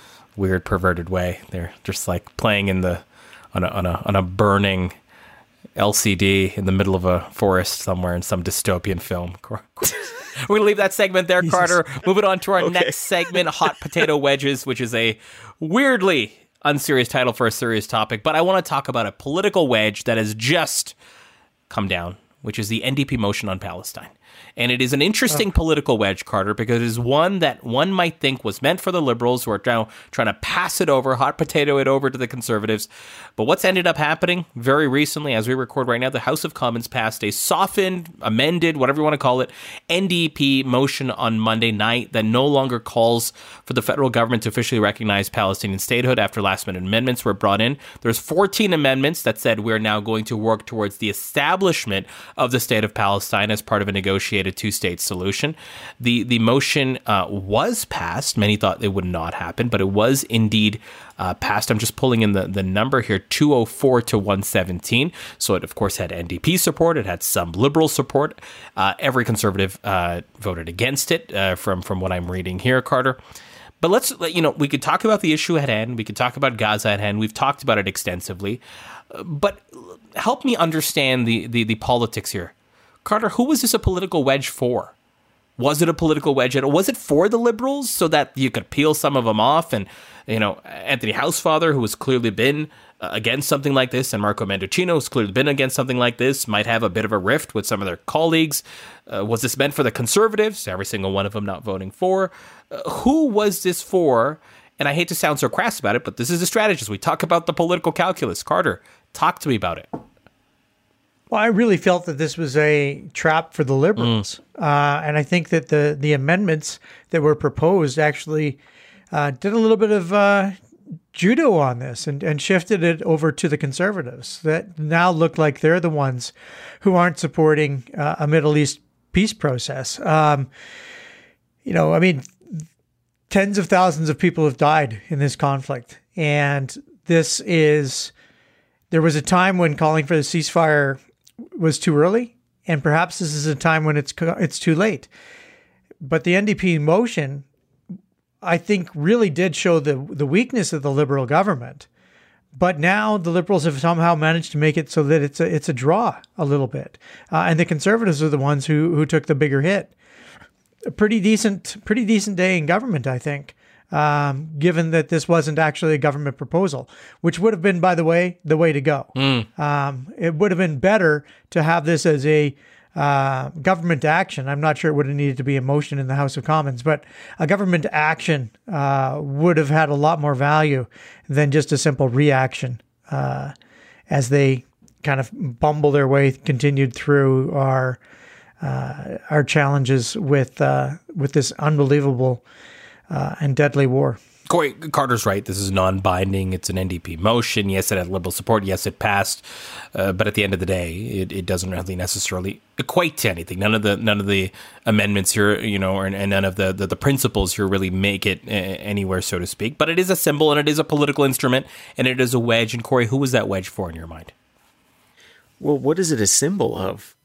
weird perverted way. They're just like playing in on a burning LCD in the middle of a forest somewhere in some dystopian film. We're going to leave that segment there, Carter. Moving on to our next segment, Hot Potato Wedges, which is a weirdly unserious title for a serious topic. But I want to talk about a political wedge that has just come down, which is the NDP motion on Palestine. And it is an interesting political wedge, Carter, because it is one that one might think was meant for the Liberals, who are now trying to pass it over, hot potato it over to the Conservatives. But what's ended up happening very recently, as we record right now, the House of Commons passed a softened, amended, whatever you want to call it, NDP motion on Monday night that no longer calls for the federal government to officially recognize Palestinian statehood after last-minute amendments were brought in. There's 14 amendments that said we're now going to work towards the establishment of the state of Palestine as part of a negotiated two-state solution. The motion was passed. Many thought it would not happen, but it was indeed passed. I'm just pulling in the number here, 204 to 117. So it, of course, had NDP support. It had some Liberal support. Every Conservative voted against it from what I'm reading here, Carter. But we could talk about the issue at hand. We could talk about Gaza at hand. We've talked about it extensively. But help me understand the politics here. Carter, who was this a political wedge for? Was it a political wedge? Was it for the Liberals so that you could peel some of them off? And, Anthony Housefather, who has clearly been against something like this, and Marco Mendocino, who's clearly been against something like this, might have a bit of a rift with some of their colleagues. Was this meant for the Conservatives? Every single one of them not voting for. Who was this for? And I hate to sound so crass about it, but this is a strategist. We talk about the political calculus. Carter, talk to me about it. Well, I really felt that this was a trap for the Liberals. And I think that the amendments that were proposed actually did a little bit of judo on this and shifted it over to the Conservatives that now look like they're the ones who aren't supporting a Middle East peace process. Tens of thousands of people have died in this conflict. And there was a time when calling for the ceasefire was too early, and perhaps this is a time when it's too late. But the NDP motion, I think, really did show the weakness of the Liberal government. But now the Liberals have somehow managed to make it so that it's a draw a little bit, and the Conservatives are the ones who took the bigger hit. A pretty decent day in government, I think. Given that this wasn't actually a government proposal, which would have been, by the way to go. It would have been better to have this as a government action. I'm not sure it would have needed to be a motion in the House of Commons, but a government action would have had a lot more value than just a simple reaction as they kind of bumble their way, continued through our challenges with this unbelievable and deadly war. Corey, Carter's right. This is non-binding. It's an NDP motion. Yes, it had Liberal support. Yes, it passed. But at the end of the day, it doesn't really necessarily equate to anything. None of the amendments here, and none of the principles here really make it anywhere, so to speak. But it is a symbol, and it is a political instrument, and it is a wedge. And Corey, who was that wedge for in your mind? Well, what is it a symbol of?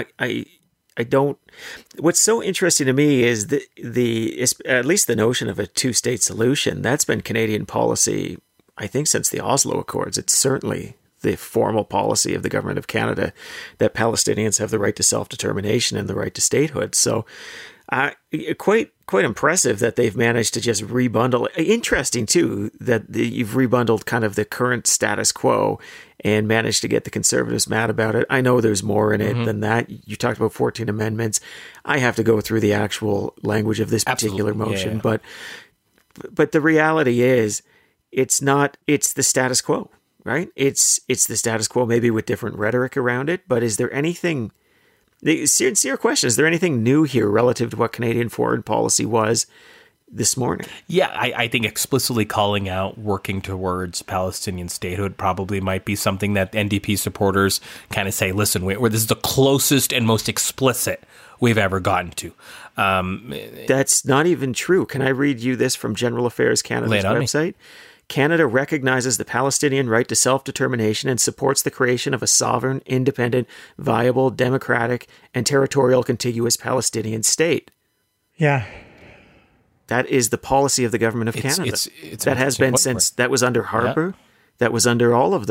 I don't. What's so interesting to me is at least the notion of a two-state solution. That's been Canadian policy, I think, since the Oslo Accords. It's certainly the formal policy of the government of Canada that Palestinians have the right to self-determination and the right to statehood. So, quite impressive that they've managed to just rebundle. Interesting too that you've rebundled kind of the current status quo and managed to get the Conservatives mad about it. I know there's more in it than that. You talked about 14 amendments. I have to go through the actual language of this particular motion, yeah. But the reality is it's the status quo, right? It's the status quo, maybe with different rhetoric around it. But is there anything? The sincere question, is there anything new here relative to what Canadian foreign policy was this morning? Yeah, I think explicitly calling out working towards Palestinian statehood probably might be something that NDP supporters kind of say, listen, this is the closest and most explicit we've ever gotten to. That's not even true. Can I read you this from General Affairs Canada's website? Canada recognizes the Palestinian right to self-determination and supports the creation of a sovereign, independent, viable, democratic, and territorial contiguous Palestinian state. Yeah. That is the policy of the government of Canada. That has been since, that was under Harper. Yeah. That was under all of the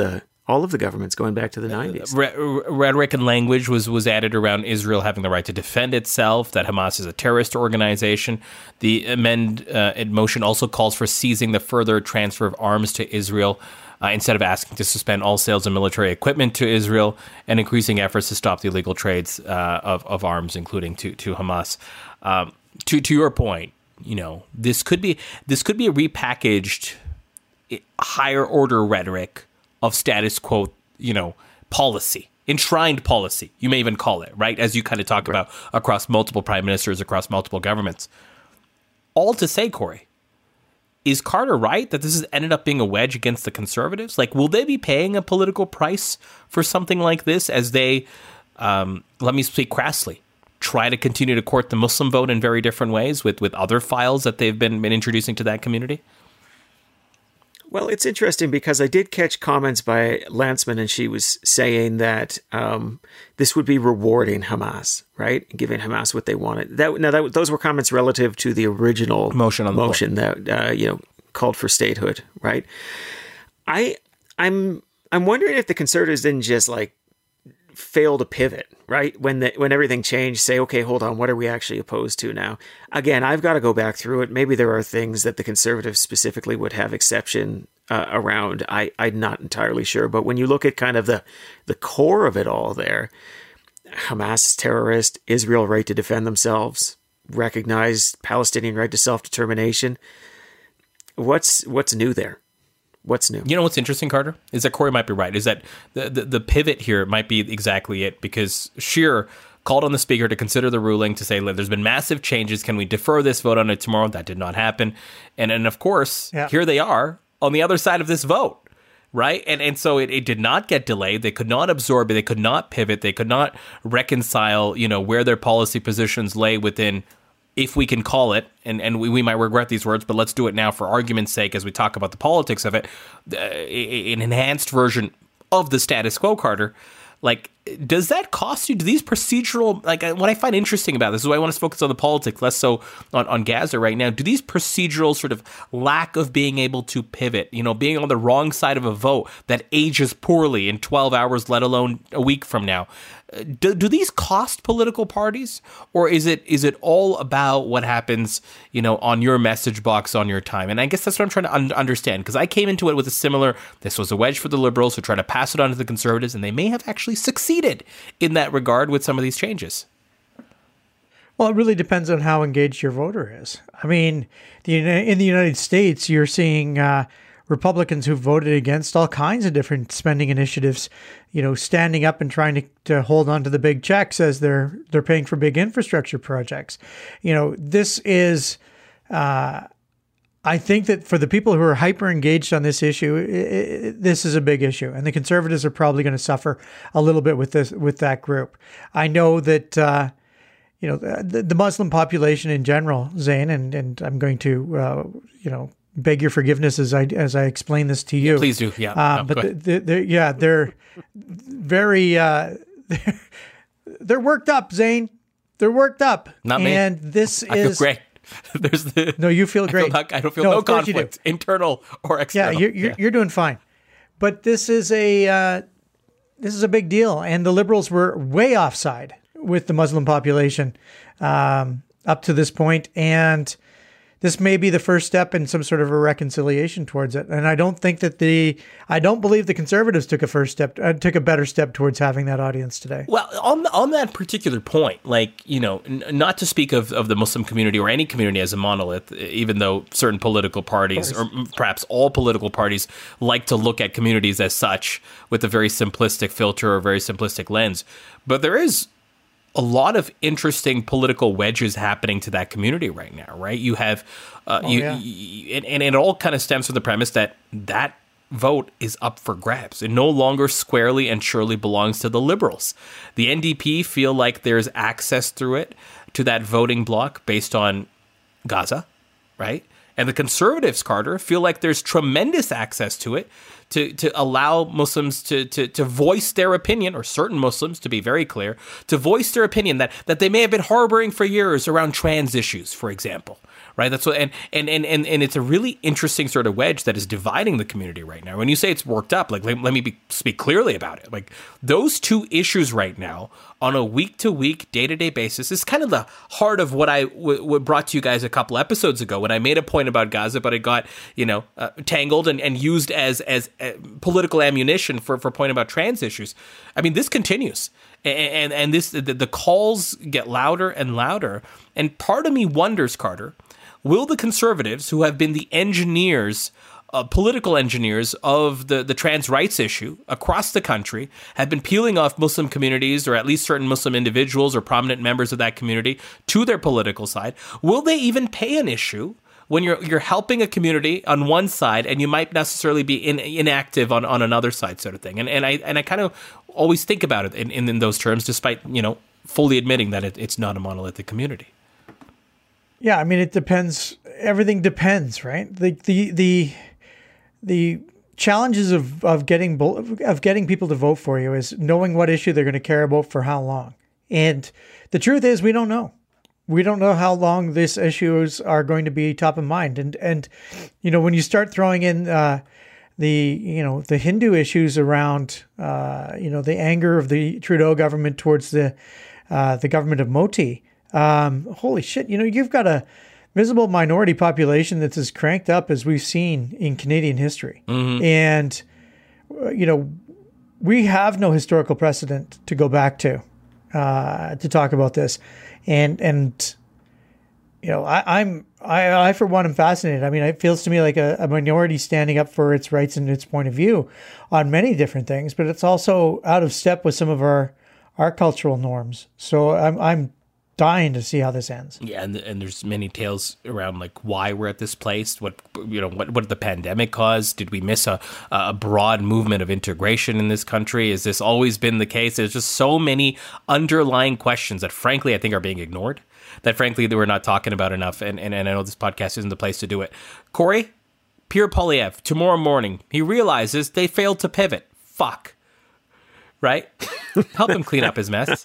all of the governments going back to the 90s. Rhetoric and language was added around Israel having the right to defend itself, that Hamas is a terrorist organization. The motion also calls for seizing the further transfer of arms to Israel instead of asking to suspend all sales of military equipment to Israel, and increasing efforts to stop the illegal trades of arms, including to Hamas. To your point, this could be a repackaged higher order rhetoric of status quo, policy, enshrined policy, you may even call it, right? As you kind of talk about across multiple prime ministers, across multiple governments. All to say, Corey, is Carter right that this has ended up being a wedge against the Conservatives? Like, will they be paying a political price for something like this as they, let me speak crassly, try to continue to court the Muslim vote in very different ways with other files that they've been introducing to that community? Well, it's interesting because I did catch comments by Landsman, and she was saying that this would be rewarding Hamas, right? Giving Hamas what they wanted. Those were comments relative to the original motion that called for statehood, right? I'm wondering if the Conservatives didn't just fail to pivot, right? When everything changed, say, okay, hold on, what are we actually opposed to now? Again, I've got to go back through it. Maybe there are things that the Conservatives specifically would have exception around. I'm not entirely sure. But when you look at kind of the core of it all there, Hamas terrorist, Israel right to defend themselves, recognized Palestinian right to self-determination. What's new there? What's new? You know what's interesting, Carter, is that Corey might be right, is that the pivot here might be exactly it, because Scheer called on the speaker to consider the ruling, to say, there's been massive changes. Can we defer this vote on it tomorrow? That did not happen. And of course, Here they are on the other side of this vote, right? And so it did not get delayed. They could not absorb it. They could not pivot. They could not reconcile, where their policy positions lay within, if we can call it, and we might regret these words, but let's do it now for argument's sake as we talk about the politics of it, an enhanced version of the status quo, Carter. Does that cost you? Do these procedural, what I find interesting about this is why I want to focus on the politics, less so on Gaza right now. Do these procedural sort of lack of being able to pivot, being on the wrong side of a vote that ages poorly in 12 hours, let alone a week from now, do these cost political parties, or is it all about what happens, on your message box on your time? And I guess that's what I'm trying to understand, because I came into it with a similar, this was a wedge for the Liberals who try to pass it on to the Conservatives, and they may have actually succeeded in that regard with some of these changes. Well, it really depends on how engaged your voter is. I mean, in the United States, you're seeing Republicans who voted against all kinds of different spending initiatives, standing up and trying to hold on to the big checks as they're paying for big infrastructure projects. This is, I think that for the people who are hyper engaged on this issue, this is a big issue, and the Conservatives are probably going to suffer a little bit with that group. I know that the Muslim population in general, Zane, and I'm going to beg your forgiveness as I explain this to you. Please do, yeah. But they're very they're worked up, Zane. They're worked up. Not me. And I feel great. No, you feel great. I don't feel no conflict, internal or external. Yeah, you're doing fine. But this is a big deal, and the Liberals were way offside with the Muslim population up to this point, and this may be the first step in some sort of a reconciliation towards it. And I don't think that I don't believe the Conservatives took a better step towards having that audience today. Well, on that particular point, not to speak of the Muslim community or any community as a monolith, even though certain political parties, or perhaps all political parties, like to look at communities as such with a very simplistic filter or very simplistic lens. But there is a lot of interesting political wedges happening to that community right now, right? You have, and it all kind of stems from the premise that vote is up for grabs. It no longer squarely and surely belongs to the Liberals. The NDP feel like there's access through it to that voting bloc based on Gaza, right? And the Conservatives, Carter, feel like there's tremendous access to it to allow Muslims to voice their opinion, or certain Muslims, to be very clear, to voice their opinion that they may have been harboring for years around trans issues, for example, right? That's what, and it's a really interesting sort of wedge that is dividing the community right now. When you say it's worked up, like, let me speak clearly about it. Like, those two issues right now on a week-to-week, day-to-day basis is kind of the heart of what I brought to you guys a couple episodes ago when I made a point about Gaza, but it got, tangled and used as political ammunition for a point about trans issues. I mean, this continues. And this the calls get louder and louder. And part of me wonders, Carter, will the conservatives, who have been the engineers, political engineers of the trans rights issue across the country, have been peeling off Muslim communities, or at least certain Muslim individuals or prominent members of that community, to their political side, will they even pay an issue when you're helping a community on one side and you might necessarily be inactive on another side, sort of thing? And I kind of always think about it in those terms, despite fully admitting that it's not a monolithic community. Yeah, I mean, it depends. Everything depends, right? The challenges of getting people to vote for you is knowing what issue they're going to care about for how long. And the truth is, we don't know. We don't know how long these issues are going to be top of mind. And when you start throwing in the Hindu issues around the anger of the Trudeau government towards the government of Modi, holy shit, you've got a visible minority population that's as cranked up as we've seen in Canadian history. Mm-hmm. And we have no historical precedent to go back to talk about this. And I for one am fascinated. I mean, it feels to me like a minority standing up for its rights and its point of view on many different things, but it's also out of step with some of our cultural norms. So I'm dying to see how this ends. Yeah, and there's many tales around like why we're at this place. What did the pandemic cause? Did we miss a broad movement of integration in this country? Has this always been the case? There's just so many underlying questions that, frankly, I think are being ignored. That, frankly, that we're not talking about enough. And I know this podcast isn't the place to do it. Corey, Pierre Poilievre, tomorrow morning, he realizes they failed to pivot. Fuck. Right? Help him clean up his mess.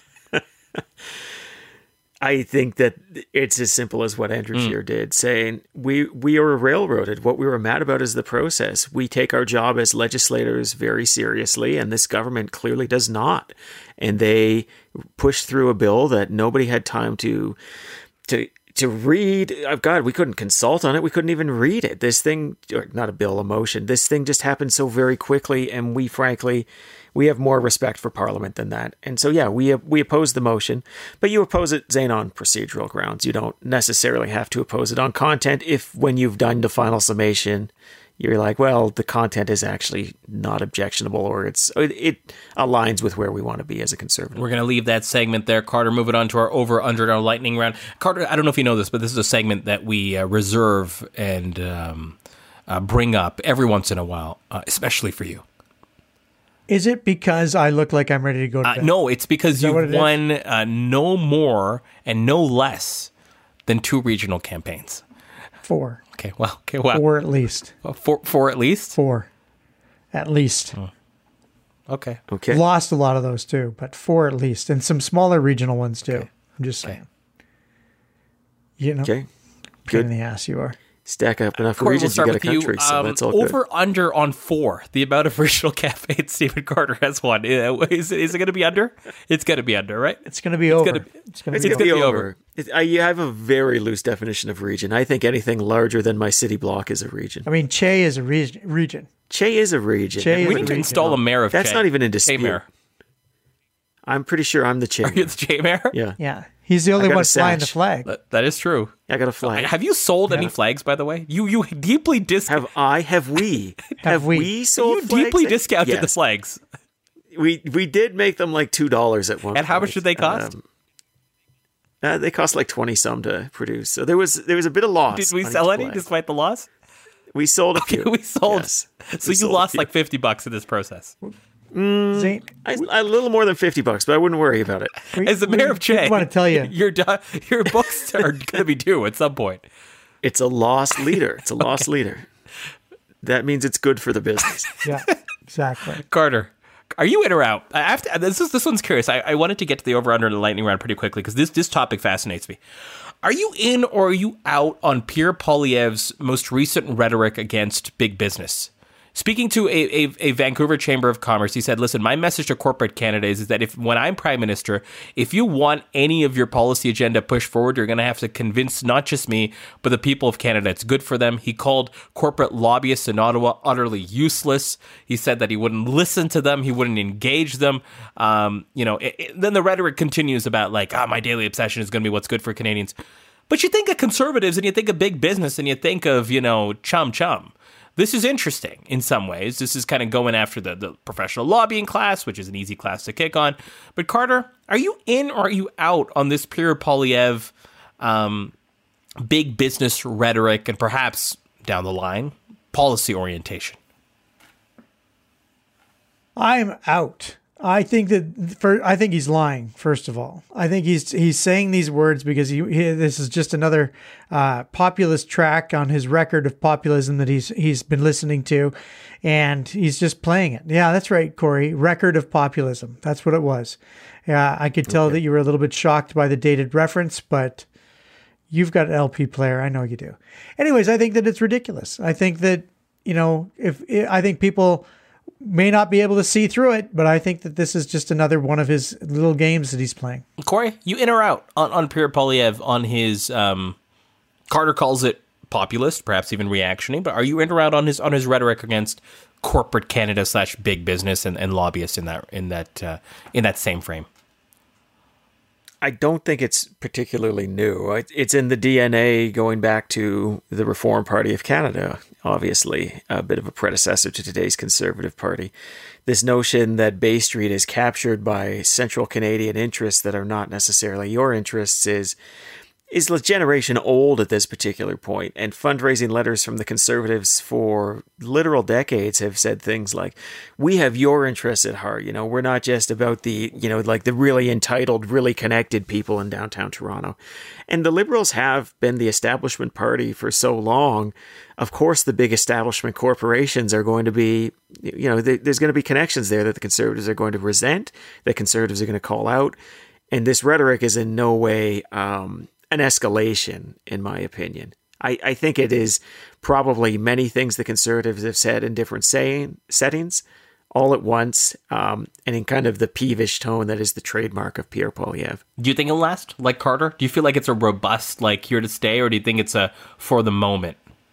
I think that it's as simple as what Andrew Scheer did, saying we are railroaded. What we were mad about is the process. We take our job as legislators very seriously, and this government clearly does not. And they pushed through a bill that nobody had time to read. Oh God, we couldn't consult on it. We couldn't even read it. This thing, or not a bill, a motion. This thing just happened so very quickly, and we have more respect for Parliament than that. And so, yeah, we oppose the motion, but you oppose it, Zane, on procedural grounds. You don't necessarily have to oppose it on content if, when you've done the final summation, you're like, well, the content is actually not objectionable, or it aligns with where we want to be as a conservative. We're going to leave that segment there, Carter. Moving on to our over, under, and our lightning round. Carter, I don't know if you know this, but this is a segment that we reserve and bring up every once in a while, especially for you. Is it because I look like I'm ready to go to bed? No, it's because you've won no more and no less than 2 regional campaigns. 4. Okay, well. 4 at least. 4 at least? 4. At least. Oh. Okay. Lost a lot of those too, but 4 at least. And some smaller regional ones too. Okay. I'm just saying. Okay. Pain in the ass you are. Stack up enough regions, you get a country, so that's all good. Over, under on 4, the amount of regional campaigns Stephen Carter has won. Is it going to be under? It's going to be under, right? It's going to be over. It's going to be over. You have a very loose definition of region. I think anything larger than my city block is a region. I mean, Che is a region. Che is a region. We need to install a mayor of Che. That's not even in dispute. Che mayor. I'm pretty sure I'm the Che. Are you the Che mayor? Yeah. He's the only one flying the flag. That is true. I got a flag. Have you sold any flags, by the way? You deeply discounted. Have we sold flags? You deeply discounted the flags. We did make them like $2 at one point. And how much did they cost? They cost like 20 some to produce. So there was a bit of loss. Did we sell any despite the loss? We sold a few. We sold. Yes. So you lost like $50 in this process. Zane, a little more than $50, but I wouldn't worry about it. As the mayor of Che, I want to tell you, your books are going to be due at some point. It's a lost leader. It's a lost leader. That means it's good for the business. Yeah, exactly. Carter, are you in or out? This one's curious. I wanted to get to the over under the lightning round pretty quickly because this topic fascinates me. Are you in or are you out on Pierre Poilievre's most recent rhetoric against big business? Speaking to a Vancouver Chamber of Commerce, he said, listen, my message to corporate Canada is that when I'm Prime Minister, if you want any of your policy agenda pushed forward, you're going to have to convince not just me, but the people of Canada it's good for them. He called corporate lobbyists in Ottawa utterly useless. He said that he wouldn't listen to them. He wouldn't engage them. Then the rhetoric continues about my daily obsession is going to be what's good for Canadians. But you think of conservatives and you think of big business and you think of, chum chum. This is interesting in some ways. This is kind of going after the professional lobbying class, which is an easy class to kick on. But Carter, are you in or are you out on this Pierre Poilievre big business rhetoric and perhaps down the line policy orientation? I'm out. I think he's lying. First of all, I think he's saying these words because this is just another populist track on his record of populism that he's been listening to, and he's just playing it. Yeah, that's right, Corey. Record of populism. That's what it was. Yeah, I could tell that you were a little bit shocked by the dated reference, but you've got an LP player. I know you do. Anyways, I think that it's ridiculous. I think that I think people may not be able to see through it, but I think that this is just another one of his little games that he's playing. Corey, you in or out on Pierre Poilievre on his Carter calls it populist, perhaps even reactionary, but are you in or out on his rhetoric against corporate Canada / big business and lobbyists in that same frame? I don't think it's particularly new. It's in the DNA going back to the Reform Party of Canada, obviously, a bit of a predecessor to today's Conservative Party. This notion that Bay Street is captured by central Canadian interests that are not necessarily your interests is a generation old at this particular point, and fundraising letters from the Conservatives for literal decades have said things like, we have your interests at heart. We're not just about the really entitled, really connected people in downtown Toronto. And the Liberals have been the establishment party for so long. Of course, the big establishment corporations are going to be, there's going to be connections there that the Conservatives are going to resent, that Conservatives are going to call out. And this rhetoric is in no way an escalation, in my opinion. I think it is probably many things the Conservatives have said in different settings, all at once, and in kind of the peevish tone that is the trademark of Pierre Poilievre. Do you think it'll last, like Carter? Do you feel like it's a robust, here to stay, or do you think it's a for the moment?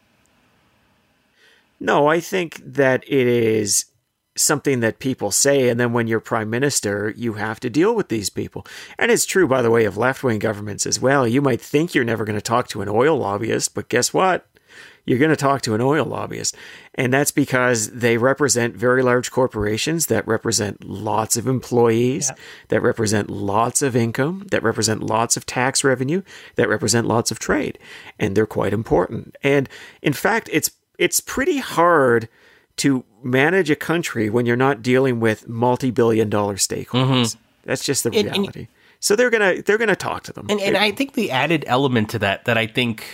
No, I think that it is something that people say, and then when you're prime minister, you have to deal with these people. And it's true, by the way, of left-wing governments as well. You might think you're never going to talk to an oil lobbyist, but guess what? You're going to talk to an oil lobbyist. And that's because they represent very large corporations that represent lots of employees, that represent lots of income, that represent lots of tax revenue, that represent lots of trade. And they're quite important. And in fact, it's pretty hard to manage a country when you're not dealing with multi-billion-dollar stakeholders. Mm-hmm. That's just the reality. So they're gonna talk to them. And I think the added element to that I think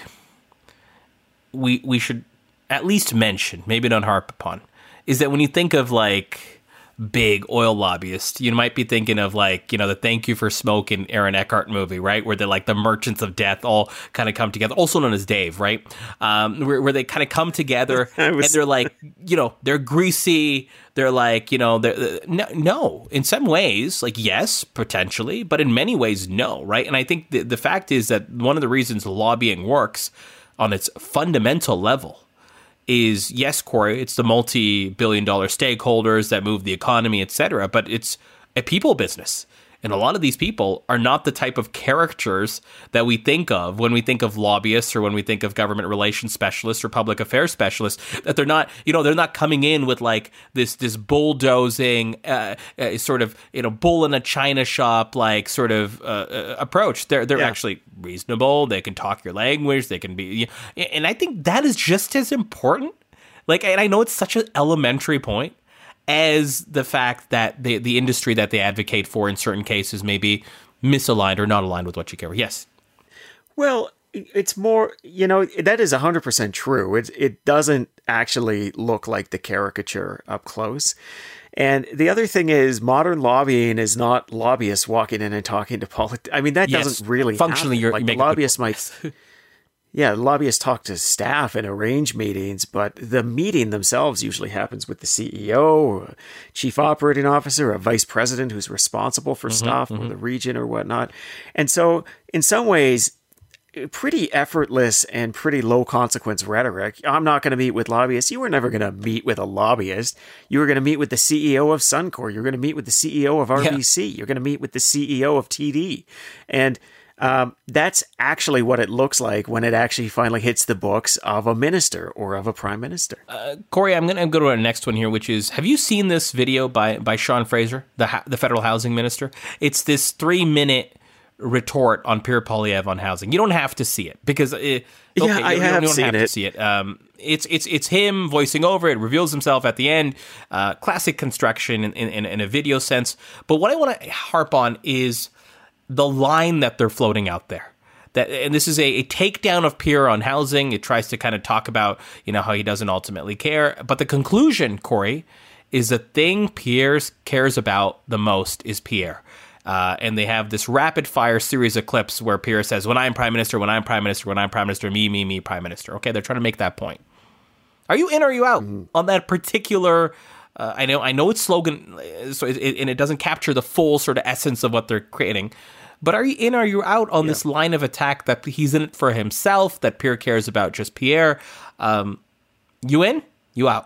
we should at least mention, maybe not harp upon, is that when you think of big oil lobbyists, you might be thinking of the Thank You for Smoke in Aaron Eckhart movie, right? Where they're the merchants of death all kind of come together, also known as Dave, right? Where they kind of come together and they're they're greasy. They're no, in some ways, yes, potentially, but in many ways, no, right? And I think the fact is that one of the reasons lobbying works on its fundamental level is, yes, Corey, it's the multi-billion-dollar stakeholders that move the economy, etc., but it's a people business. And a lot of these people are not the type of characters that we think of when we think of lobbyists or when we think of government relations specialists or public affairs specialists, that they're not, they're not coming in with this bulldozing sort of, bull in a china shop, approach. They're actually reasonable. They can talk your language. They can be, and I think that is just as important. And I know it's such an elementary point as the fact that the industry that they advocate for in certain cases may be misaligned or not aligned with what you care for. Yes. Well, it's more, that is 100% true. It doesn't actually look like the caricature up close. And the other thing is, modern lobbying is not lobbyists walking in and talking to politics. I mean, that doesn't really functionally. happen. You're lobbyists might. Yeah, lobbyists talk to staff and arrange meetings, but the meeting themselves usually happens with the CEO, a chief operating officer, a vice president who's responsible for stuff, or the region or whatnot. And so, in some ways, pretty effortless and pretty low consequence rhetoric. I'm not going to meet with lobbyists. You were never going to meet with a lobbyist. You were going to meet with the CEO of Suncor. You're going to meet with the CEO of RBC. You're going to meet with the CEO of TD. And that's actually what it looks like when it actually finally hits the books of a minister or of a prime minister. Corey, I'm going to go to our next one here, which is, have you seen this video by Sean Fraser, the federal housing minister? It's this 3-minute retort on Pierre Poilievre on housing. You don't have to see it because I have seen it. To see it. It's him voicing over it. Reveals himself at the end. Classic construction in a video sense. But what I want to harp on is the line that they're floating out there. And this is a takedown of Pierre on housing. It tries to kind of talk about, how he doesn't ultimately care. But the conclusion, Corey, is the thing Pierre cares about the most is Pierre. And they have this rapid fire series of clips where Pierre says, when I'm prime minister, when I'm prime minister, when I'm prime minister, me, prime minister. Okay, they're trying to make that point. Are you in or are you out on that particular... I know it's slogan, so it doesn't capture the full sort of essence of what they're creating. But are you in or are you out on this line of attack that he's in it for himself, that Pierre cares about just Pierre? You in? You out?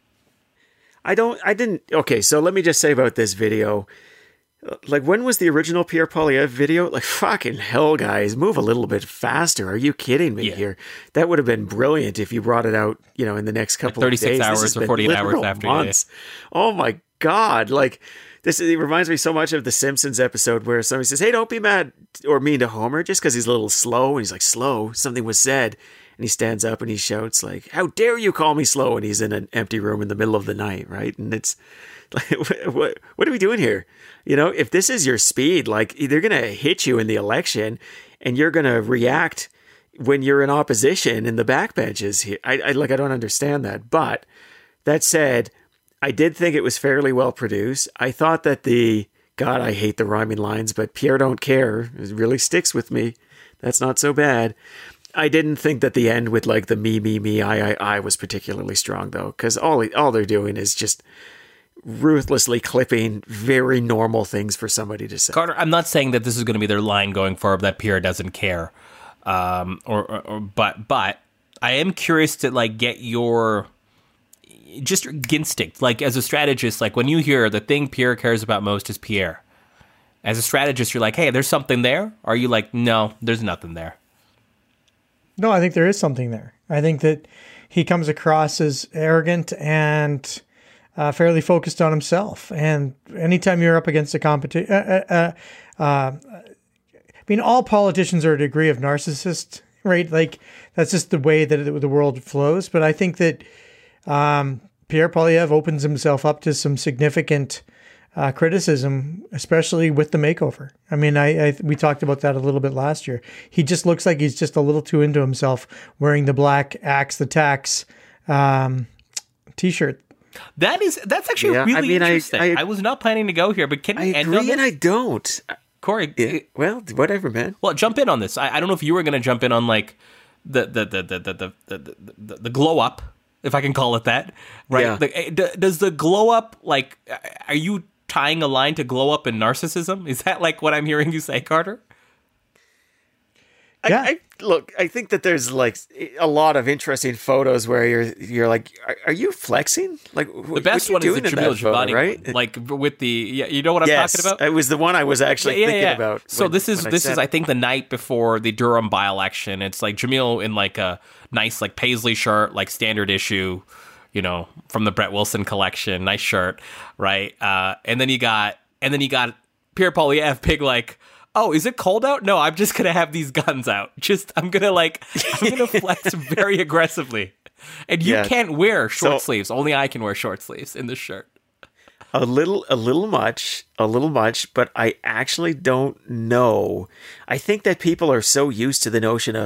Okay, so let me just say about this video. Like, when was the original Pierre Poilievre video? Like, fucking hell, guys, move a little bit faster. Are you kidding me here? That would have been brilliant if you brought it out, in the next couple of days. 36 hours or 48 hours after. Months. Oh my God. Like, it reminds me so much of the Simpsons episode where somebody says, hey, don't be mad or mean to Homer just because he's a little slow. And he's like, slow, something was said. And he stands up and he shouts like, how dare you call me slow? And he's in an empty room in the middle of the night, right? And it's like, what are we doing here? If this is your speed, like, they're going to hit you in the election and you're going to react when you're in opposition in the backbenches here. I don't understand that. But that said, I did think it was fairly well produced. I thought that God, I hate the rhyming lines, but Pierre don't care. It really sticks with me. That's not so bad. I didn't think that the end with like the me, I was particularly strong though, because all they're doing is just ruthlessly clipping very normal things for somebody to say. Carter, I'm not saying that this is going to be their line going forward, that Pierre doesn't care, but I am curious to like get your just your instinct, like as a strategist, like when you hear the thing Pierre cares about most is Pierre. As a strategist, you're like, hey, there's something there. Or are you like, no, there's nothing there? No, I think there is something there. I think that he comes across as arrogant and fairly focused on himself. And anytime you're up against a competition, I mean, all politicians are a degree of narcissist, right? Like, that's just the way that the world flows. But I think that Pierre Poilievre opens himself up to some significant criticism, especially with the makeover. I mean, we talked about that a little bit last year. He just looks like he's just a little too into himself, wearing the black Axe the Tax T-shirt. That's actually really interesting. I was not planning to go here, but can we end on this? And I don't. Corey, well, whatever, man. Well, jump in on this. I don't know if you were going to jump in on like the glow up, if I can call it that, right? Yeah. Does the glow up, like, are you tying a line to glow up and narcissism? Is that like what I'm hearing you say, Carter? Yeah. I think that there's like a lot of interesting photos where you're like, are you flexing? Like, the best one is the Jamil Jabani, right? Like with the, you know what I'm talking about? It was the one I was actually thinking about. So this is I think the night before the Durham by-election. It's like Jamil in like a nice like paisley shirt, like standard issue, from the Brett Wilson collection, nice shirt, right? And then you got Pierre Poilievre, big like, oh, is it cold out? No, I'm just going to have these guns out. I'm going to flex very aggressively. And you can't wear short sleeves. Only I can wear short sleeves in this shirt. A little much, but I actually don't know. I think that people are so used to the notion of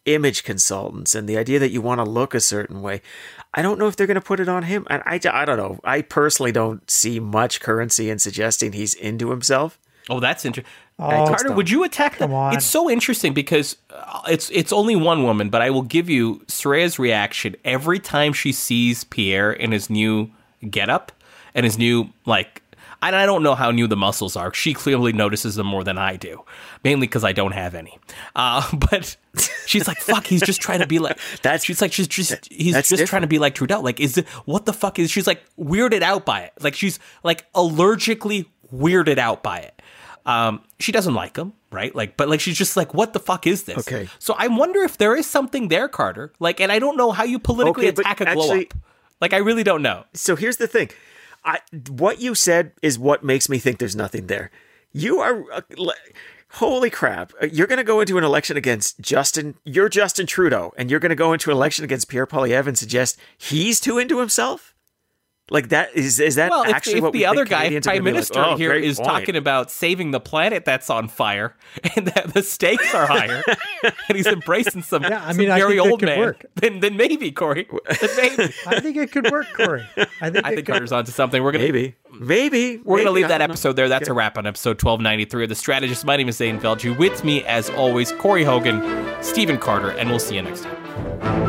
image consultants and the idea that you want to look a certain way. I don't know if they're going to put it on him. And I don't know. I personally don't see much currency in suggesting he's into himself. Oh, that's interesting. Oh, Carter, would you attack them? Come on. It's so interesting because it's only one woman, but I will give you Soraya's reaction every time she sees Pierre in his new getup and his new, like, I don't know how new the muscles are. She clearly notices them more than I do, mainly because I don't have any. But she's like, "Fuck, he's just trying to be like." He's just different. trying to be like Trudeau. Like, what the fuck is? She's like weirded out by it. Like she's like allergically weirded out by it. She doesn't like him, right? Like, but like she's just like, "What the fuck is this?" Okay. So I wonder if there is something there, Carter. Like, and I don't know how you politically attack a glow up. Like, I really don't know. So here's the thing. What you said is what makes me think there's nothing there. You are, holy crap. You're going to go into an election against Justin Trudeau, and you're going to go into an election against Pierre Poilievre and suggest he's too into himself? Like that is that well, actually if what we the other think guy, Canadians are Prime gonna be Minister like, here, great is point. talking about saving the planet that's on fire and that the stakes are higher, and he's embracing some, I some mean, I Gary think that old could man, work. then maybe, Corey. Then maybe. I think it could work, Corey. I think Carter's onto something. We're gonna Maybe. We're going to leave that I don't episode there. That's a wrap on episode 1293 of The Strategist. My name is Zane Velju. With me, as always, Corey Hogan, Stephen Carter, and we'll see you next time.